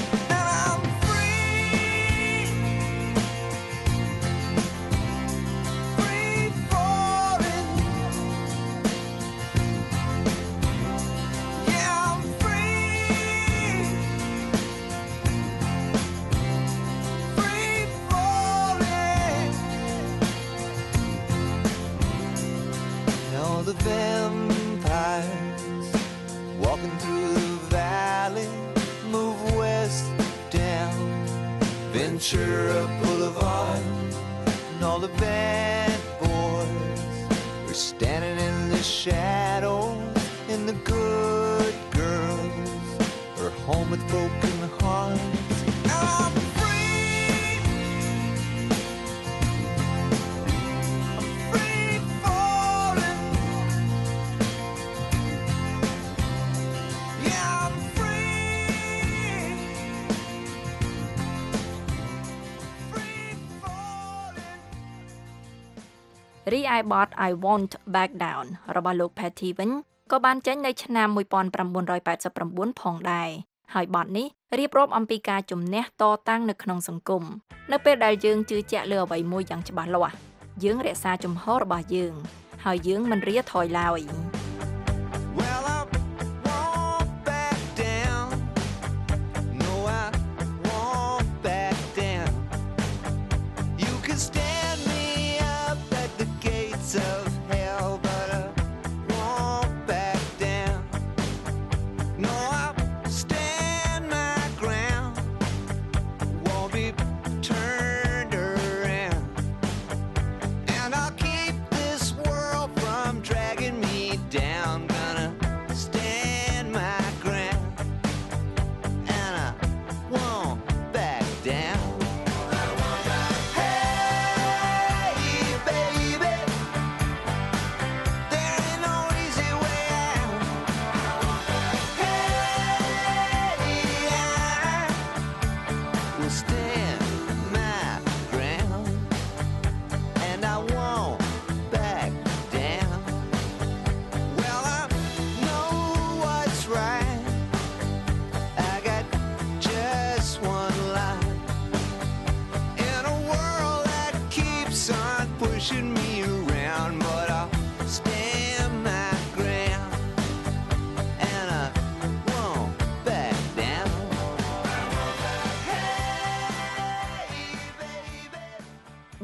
The vampires walking through the valley move west down Ventura Boulevard and all the bad boys are standing in the shadows and the good girls are home with broken hearts I'm រីឯបទ I Won't Back Down របស់លោក Petty វិញក៏បានចេញនៅឆ្នាំ1989ផងដែរហើយបទនេះរៀបរាប់អំពីការជំនះតតាំងនៅក្នុងសង្គមនៅពេលដែលយើងជឿជាក់លើអ្វីមួយយ៉ាងច្បាស់លាស់យើងរក្សាជំហររបស់យើងហើយយើងមិនរាថយឡើយ Stand me up at the gates of hell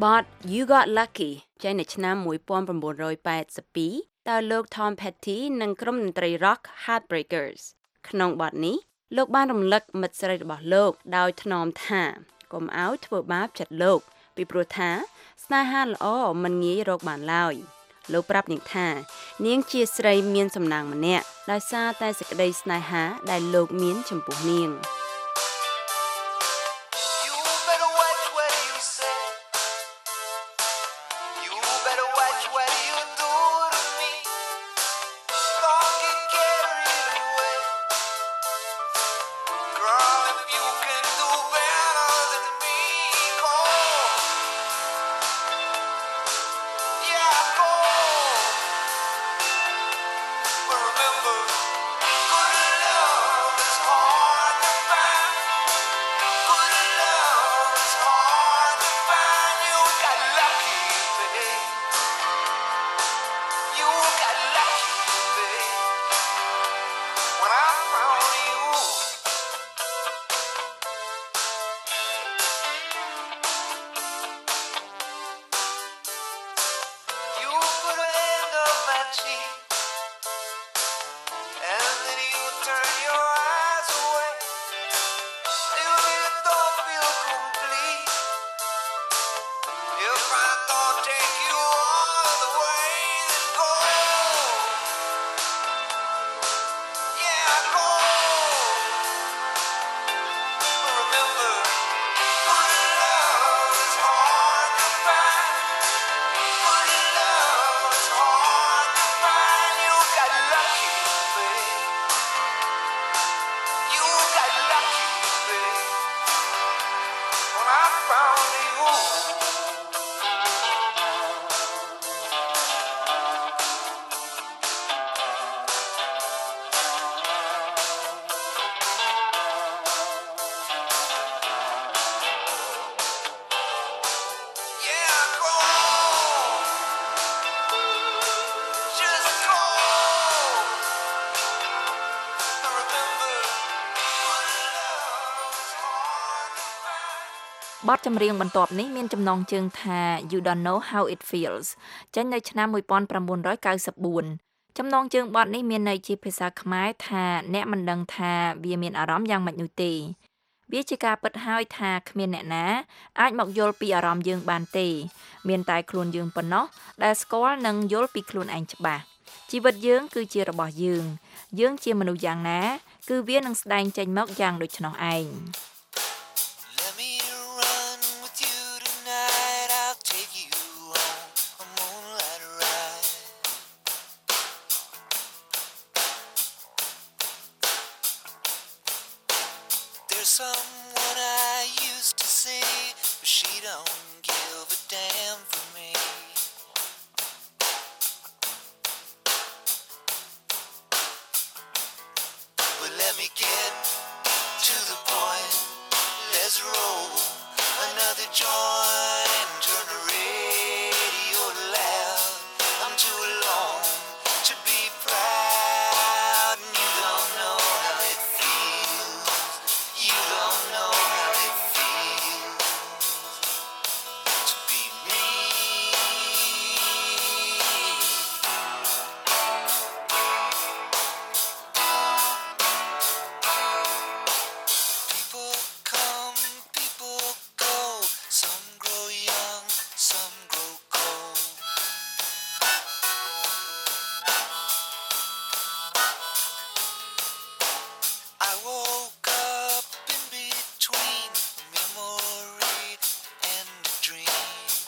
But You Got Lucky ចេញនៅឆ្នាំ1982តើលោក Tom Petty និងក្រុមតន្ត្រី Rock Heartbreakers ក្នុងបទនេះលោកបានរំលឹកមិត្តស្រីរបស់លោកដោយថ្នមថាកុំឲ្យធ្វើបាបចិត្តលោកពីព្រោះថាស្នេហាល្អមិនងាយរកបានឡើយលោកប្រាប់នាងថានាងជាស្រីមានសំណាងម្នាក់ដោយសារតែសេចក្តីស្នេហាដែលលោកមានចំពោះនាងបទចម្រៀងបន្ទាប់នេះមានចំណងជើងថា You Don't Know How It Feels ចេញនៅឆ្នាំ1994ចំណងជើងបទនេះមានន័យជាភាសាខ្មែរថាអ្នកមិនដឹងថាវាមានអារម្មណ៍យ៉ាងម៉េចនោះទេវាជាការពិតហើយថាគ្មានអ្នកណាអាចមកយល់ពីអារម្មណ៍យើងបានទេមានតែខ្លួនយើងប៉ុណ្ណោះដែលស្គាល់និងយល់ពីខ្លួនឯងច្បាស់ជីវិតយើងគឺជារបស់យើងជាមនុស្សយ៉ាងណាគឺវានឹងស្ដែងចេញមកយ៉ាងដូចនោះឯង Someone I used to see, but she don't give a damn for me. But let me get to the point. Let's roll another joint and turn the radio loud. I'm too alone to be proud, and you don't know how it feels. You don't know how it feels to be me. People come, people go. Some grow young, some grow cold. I woke up in between a memory and a dream.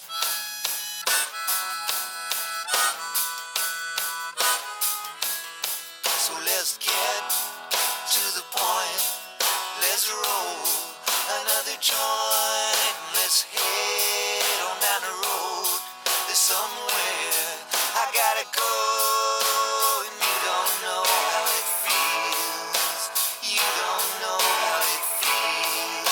So let's get to the point. Let's roll another joint. Let's head on down the road. There's somewhere I gotta go, and you don't know how it feels. You don't know how it feels.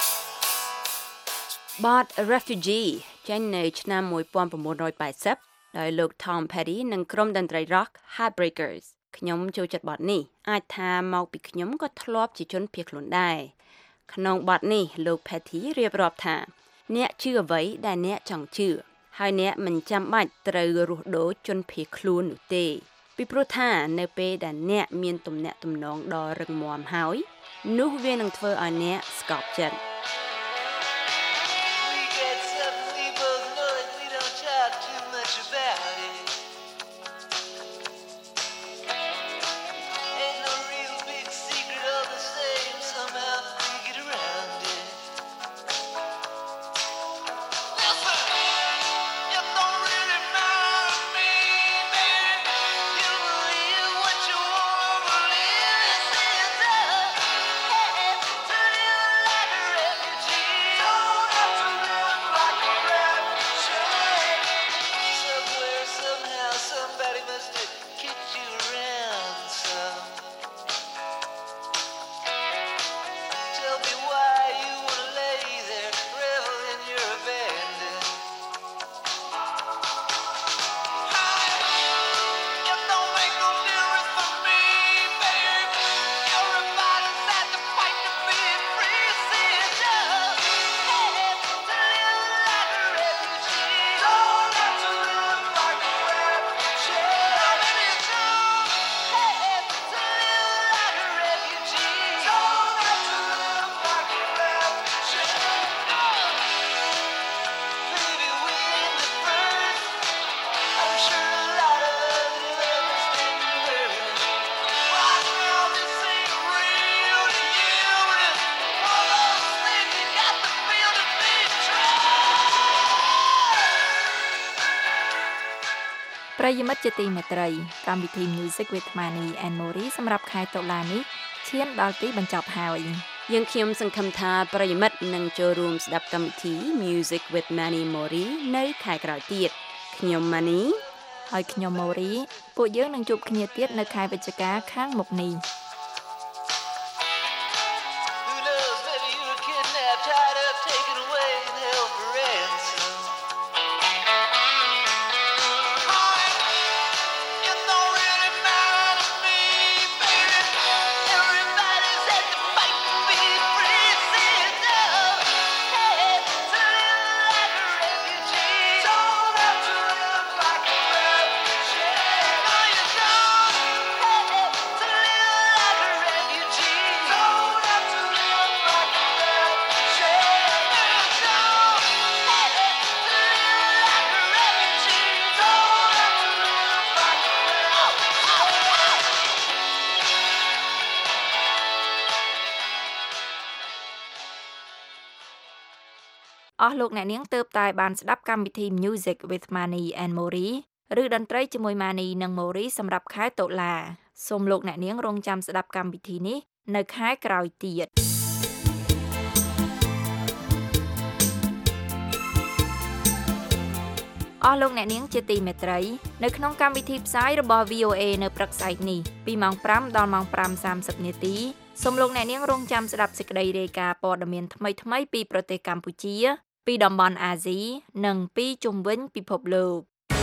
បទ Refugee ចេញនៅឆ្នាំ1980ដោយលោក Tom Petty និងក្រុមតន្ត្រី Rock Heartbreakers ខ្ញុំចូលចិត្តបទនេះអាចថាមកពីខ្ញុំក៏ធ្លាប់ជាជនភៀសខ្លួនដែរក្នុងបទនេះលោក Petty រៀបរាប់ថាអ្នកជឿអ្វីដែលអ្នកចង់ជឿហើយអ្នកមិនចាំបាច់ត្រូវរស់ដូរជន់ភៀសខ្លួននោះទេពីព្រោះថានៅពេលដែលអ្នកមានទំនាក់ទំនងដ៏រឹងមាំហើយនោះវានឹងធ្វើឲ្យអ្នកស្កប់ចិត្តប្រិយមិត្តជាទីមេត្រីកម្មវិធី Music with Manny and Mori សម្រាប់ខែតុលានេះឈានដល់ទីបញ្ចប់ហើយយើងខ្ញុំសង្ឃឹមថាប្រិយមិត្តនឹងចូលរួមស្ដាប់កម្មវិធី Music with Manny Mori នៅខែក្រោយទៀតខ្ញុំ Manny ហើយខ្ញុំ Mori ពួកយើងនឹងជួបគ្នាទៀតនៅខែវិច្ឆិកាខាងមុខនេះអស់លោកអ្នកនាងទើបតែបានស្ដាប់កម្មវិធី Music with Manny and Mori ឬតន្ត្រីជាមួយ Manny និង Mori សម្រាប់ខែតុលាសូមលោកអ្នកនាងរងចាំស្ដាប់កម្មវិធីនេះនៅខែក្រោយទៀតអស់លោកអ្នកនាងជាទីមេត្រីនៅក្នុងកម្មវិធីផ្សាយរបស់ VOA នៅព្រឹកស្អែកនេះពីម៉ោង 5 ដល់ម៉ោង 5:30 នាទីសូមលោកអ្នកនាងរងចាំស្ដាប់សេចក្តីរាយការណ៍ព័ត៌មានថ្មីៗពីប្រទេសកម្ពុជាពីតំបន់អាស៊ីនិងពីជុំវិញពិភពលោក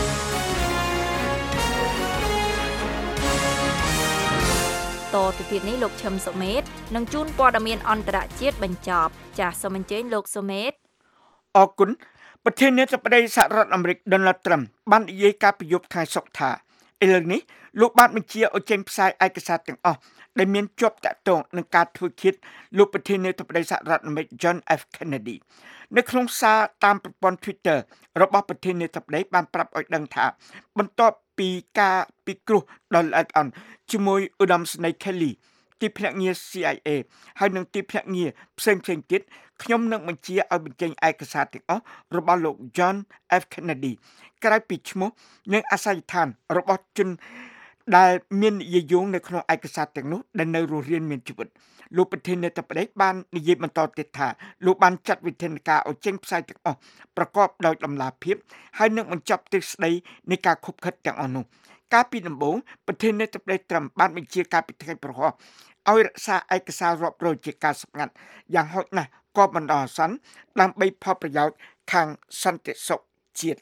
តទៅទៀតនេះលោកឈឹមសុមេតនឹងជូនព័ត៌មានអន្តរជាតិបញ្ចប់ចាសសូមអញ្ជើញលោកសុមេតអរគុណប្រធានាធិបតីសហរដ្ឋអាមេរិក Donald Trump បាននិយាយការប្រយុទ្ធថ្ងៃសុក្រថាឥឡូវនេះលោកបានបញ្ជាឲ្យចេញផ្សាយឯកសារទាំងអស់ដែលមានជាប់តាក់ទងនឹងការធ្វើឃាតលោកប្រធានាធិបតីសហរដ្ឋអាមេរិក John F Kennedy នៅក្នុងសារតាមប្រព័ន្ធ Twitter របស់ប្រធានាធិបតីបានប្រាប់ឲ្យដឹងថាបន្ទាប់ពីការពិគ្រោះដ៏ល្អិតល្អន់ជាមួយឧត្តមសេនីយ៍ Kelly ទីភ្នាក់ងារ CIA ហើយនិងទីភ្នាក់ងារផ្សេងៗទៀតខ្ញុំនឹងបញ្ជាឲ្យបញ្ចេញឯកសារទាំងអស់របស់លោក John F Kennedy ក្រៅពីឈ្មោះនិងអាសយដ្ឋានរបស់ជនដែលមាននិយាយយោងនៅក្នុងឯកសារទាំងនោះដែលនៅរស់រានមានជីវិតលោកប្រធានាធិបតីបាននិយាយបន្តទៀតថាលោកបានចាត់វិធានការឲ្យចេញផ្សាយទាំងអស់ប្រកបដោយតម្លាភាពហើយនឹងបញ្ចប់ទ្រឹស្ដីនៃការខុបខិតទាំងអស់នោះកាលពីដំបូងប្រធានាធិបតីត្រាំបានបញ្ជាការពីថ្ងៃប្រហោះឲ្យរក្សាឯកសាររាប់រយជាការសម្ងាត់យ៉ាងហោចណាស់ក៏បណ្ដោះអាសន្នដើម្បីផលប្រយោជន៍ខាងសន្តិសុខជាតិ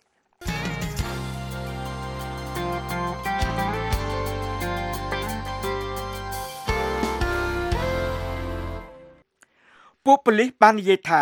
ពួកប៉ូលីសបាននិយាយថា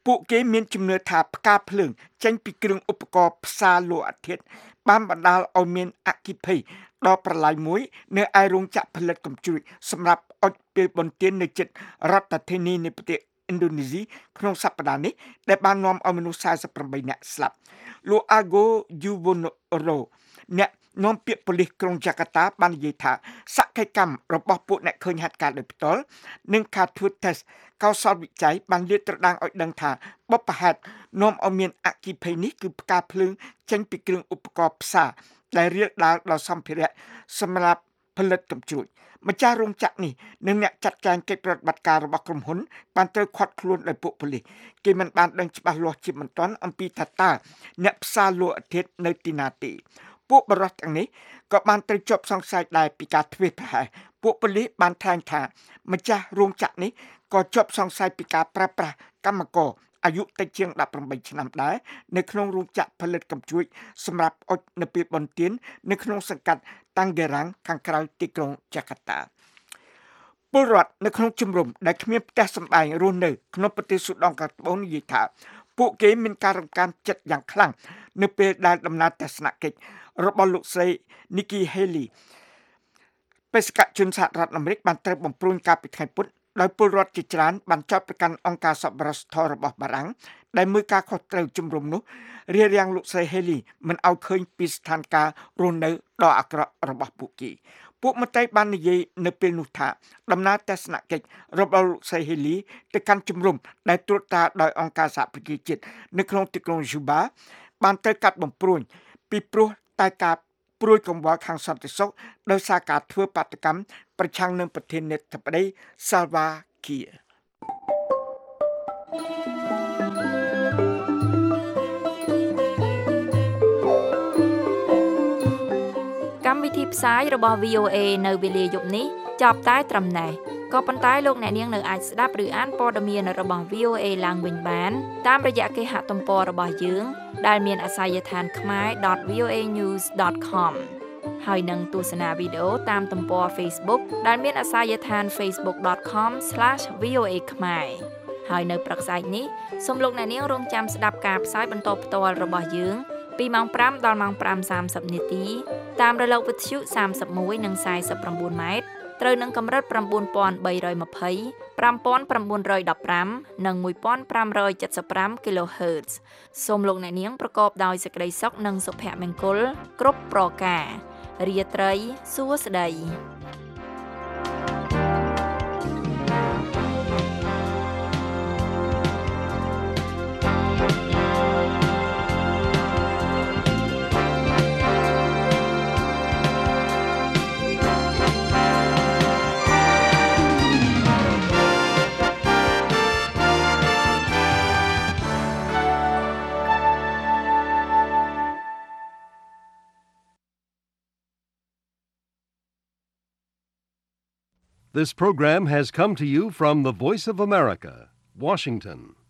ពួកគេមានជំនឿថាផ្កាភ្លើងចេញពីគ្រឿងឧបករណ៍ផ្សារលោហៈអាធាតុបានបណ្ដាលឲ្យមានអគ្គិភ័យដល់ប្រឡាយមួយនៅឯរោងចក្រផលិតកំជ្រួចសម្រាប់អុជពេលបន្ទាននៅជិតរដ្ឋធានីនៃប្រទេសឥណ្ឌូនេស៊ីក្នុងសប្តាហ៍នេះដែលបាននាំឲ្យមនុស្ស48នាក់ស្លាប់លោក Argo Yuwono អ្នកនាំពាក្យប៉ូលីសក្រុងយ៉ាកាតាបាននិយាយថាសកម្មកម្មរបស់ពួកអ្នកឃើញហេតុការណ៍ដោយផ្ទាល់និងការធ្វើតេស្តកោសល្យវិច័យបានលាតត្រដាងឲ្យដឹងថាបុព្វហេតុនាំឲ្យមានអគ្គិភ័យនេះគឺផ្កាភ្លើងចេញពីគ្រឿងឧបករណ៍ផ្សារដែលរាលដាលដល់សម្ភារៈសម្រាប់ផលិតកំជ្រួចម្ចាស់រោងចក្រនេះនិងអ្នកចាត់ចែងកិច្ចប្រតិបត្តិការរបស់ក្រុមហ៊ុនបានត្រូវឃាត់ខ្លួនដោយពួកប៉ូលីសគេមិនបានដឹងច្បាស់លាស់ជាបន្ទាន់អំពីថាតើអ្នកផ្សារលោហៈអាធាតុនៅទីណាទេពួកបរិសុទ្ធទាំងនេះក៏បានត្រូវជាប់សង្ស័យដែរពីការធ្វេសប្រហែសពួកប៉ូលីសបានថ្លែងថាម្ចាស់រោងចក្រនេះក៏ជាប់សង្ស័យពីការប្រើប្រាស់កម្មករអាយុតិចជាង18ឆ្នាំដែរនៅក្នុងរោងចក្រផលិតកំជ្រួចសម្រាប់អុជនៅពេលបុណ្យទាននៅក្នុងសង្កាត់តាំងហ្គេរ៉ាំងខាងក្រៅទីក្រុងយ៉ាកាតាពលរដ្ឋនៅក្នុងជំរំដែលគ្មានផ្ទះសម្បែងរស់នៅក្នុងប្រទេសស៊ូដង់ខាងត្បូងនិយាយថាពួកគេមានការរំខានចិត្តយ៉ាងខ្លាំងនៅពេលដែលដំណើរទស្សនកិច្ចរបស់លោកស្រី Nikki Haley បេសកជនសហរដ្ឋអាមេរិកបានត្រូវបំព្រួញកាលពីថ្ងៃពុធដោយពលរដ្ឋជាច្រើនបានចោទប្រកាន់អង្គការសប្បុរសធម៌របស់បារាំងដែលមើលការខុសត្រូវជំរំនោះរារាំងលោកស្រី Haley មិនឲ្យឃើញពីស្ថានភាពរស់នៅដ៏អាក្រក់របស់ពួកគេពួកមន្ត្រីបាននិយាយនៅពេលនោះថាដំណើរទស្សនកិច្ចរបស់លោកស្រី Haley ទៅកាន់ជំរំដែលត្រួតត្រាដោយអង្គការសហប្រជាជាតិនៅក្នុងទីក្រុង Juba បានត្រូវកាត់បំព្រួញពីព្រោះតែការព្រួយកង្វល់ខាងសន្តិសុខដោយសារការធ្វើបាតកម្មប្រឆាំងនឹងប្រធានាធិបតី Salva Kiir កម្មវិធីផ្សាយរបស់ VOA នៅវេលាយប់នេះចប់តែត្រឹមណេះក៏ប៉ុន្តែលោកអ្នកនាងនៅអាចស្ដាប់ឬអានព័ត៌មានរបស់ VOA ឡើងវិញបានតាមរយៈគេហទំព័ររបស់យើងដែលមានអាសយដ្ឋាន khmer.voanews.com ហើយនឹងទស្សនាវីដេអូតាមទំព័រ Facebook ដែលមានអាសយដ្ឋាន facebook.com/voa khmer ហើយនៅព្រឹកស្អែកនេះសូមលោកអ្នកនាងរងចាំស្ដាប់ការផ្សាយបន្តផ្ទាល់របស់យើងពីម៉ោង 5 ដល់ម៉ោង 5:30 នាទីតាមរលកវិទ្យុ 31 និង 49 ម៉ែត្រត្រូវនឹងកម្រិត 9320 5915 និង 1575 kHz សូមលោកអ្នកនាងប្រកបដោយសេចក្តីសុខនិងសុភមង្គលគ្រប់ប្រការរាត្រីសួស្តី This program has come to you from the Voice of America, Washington.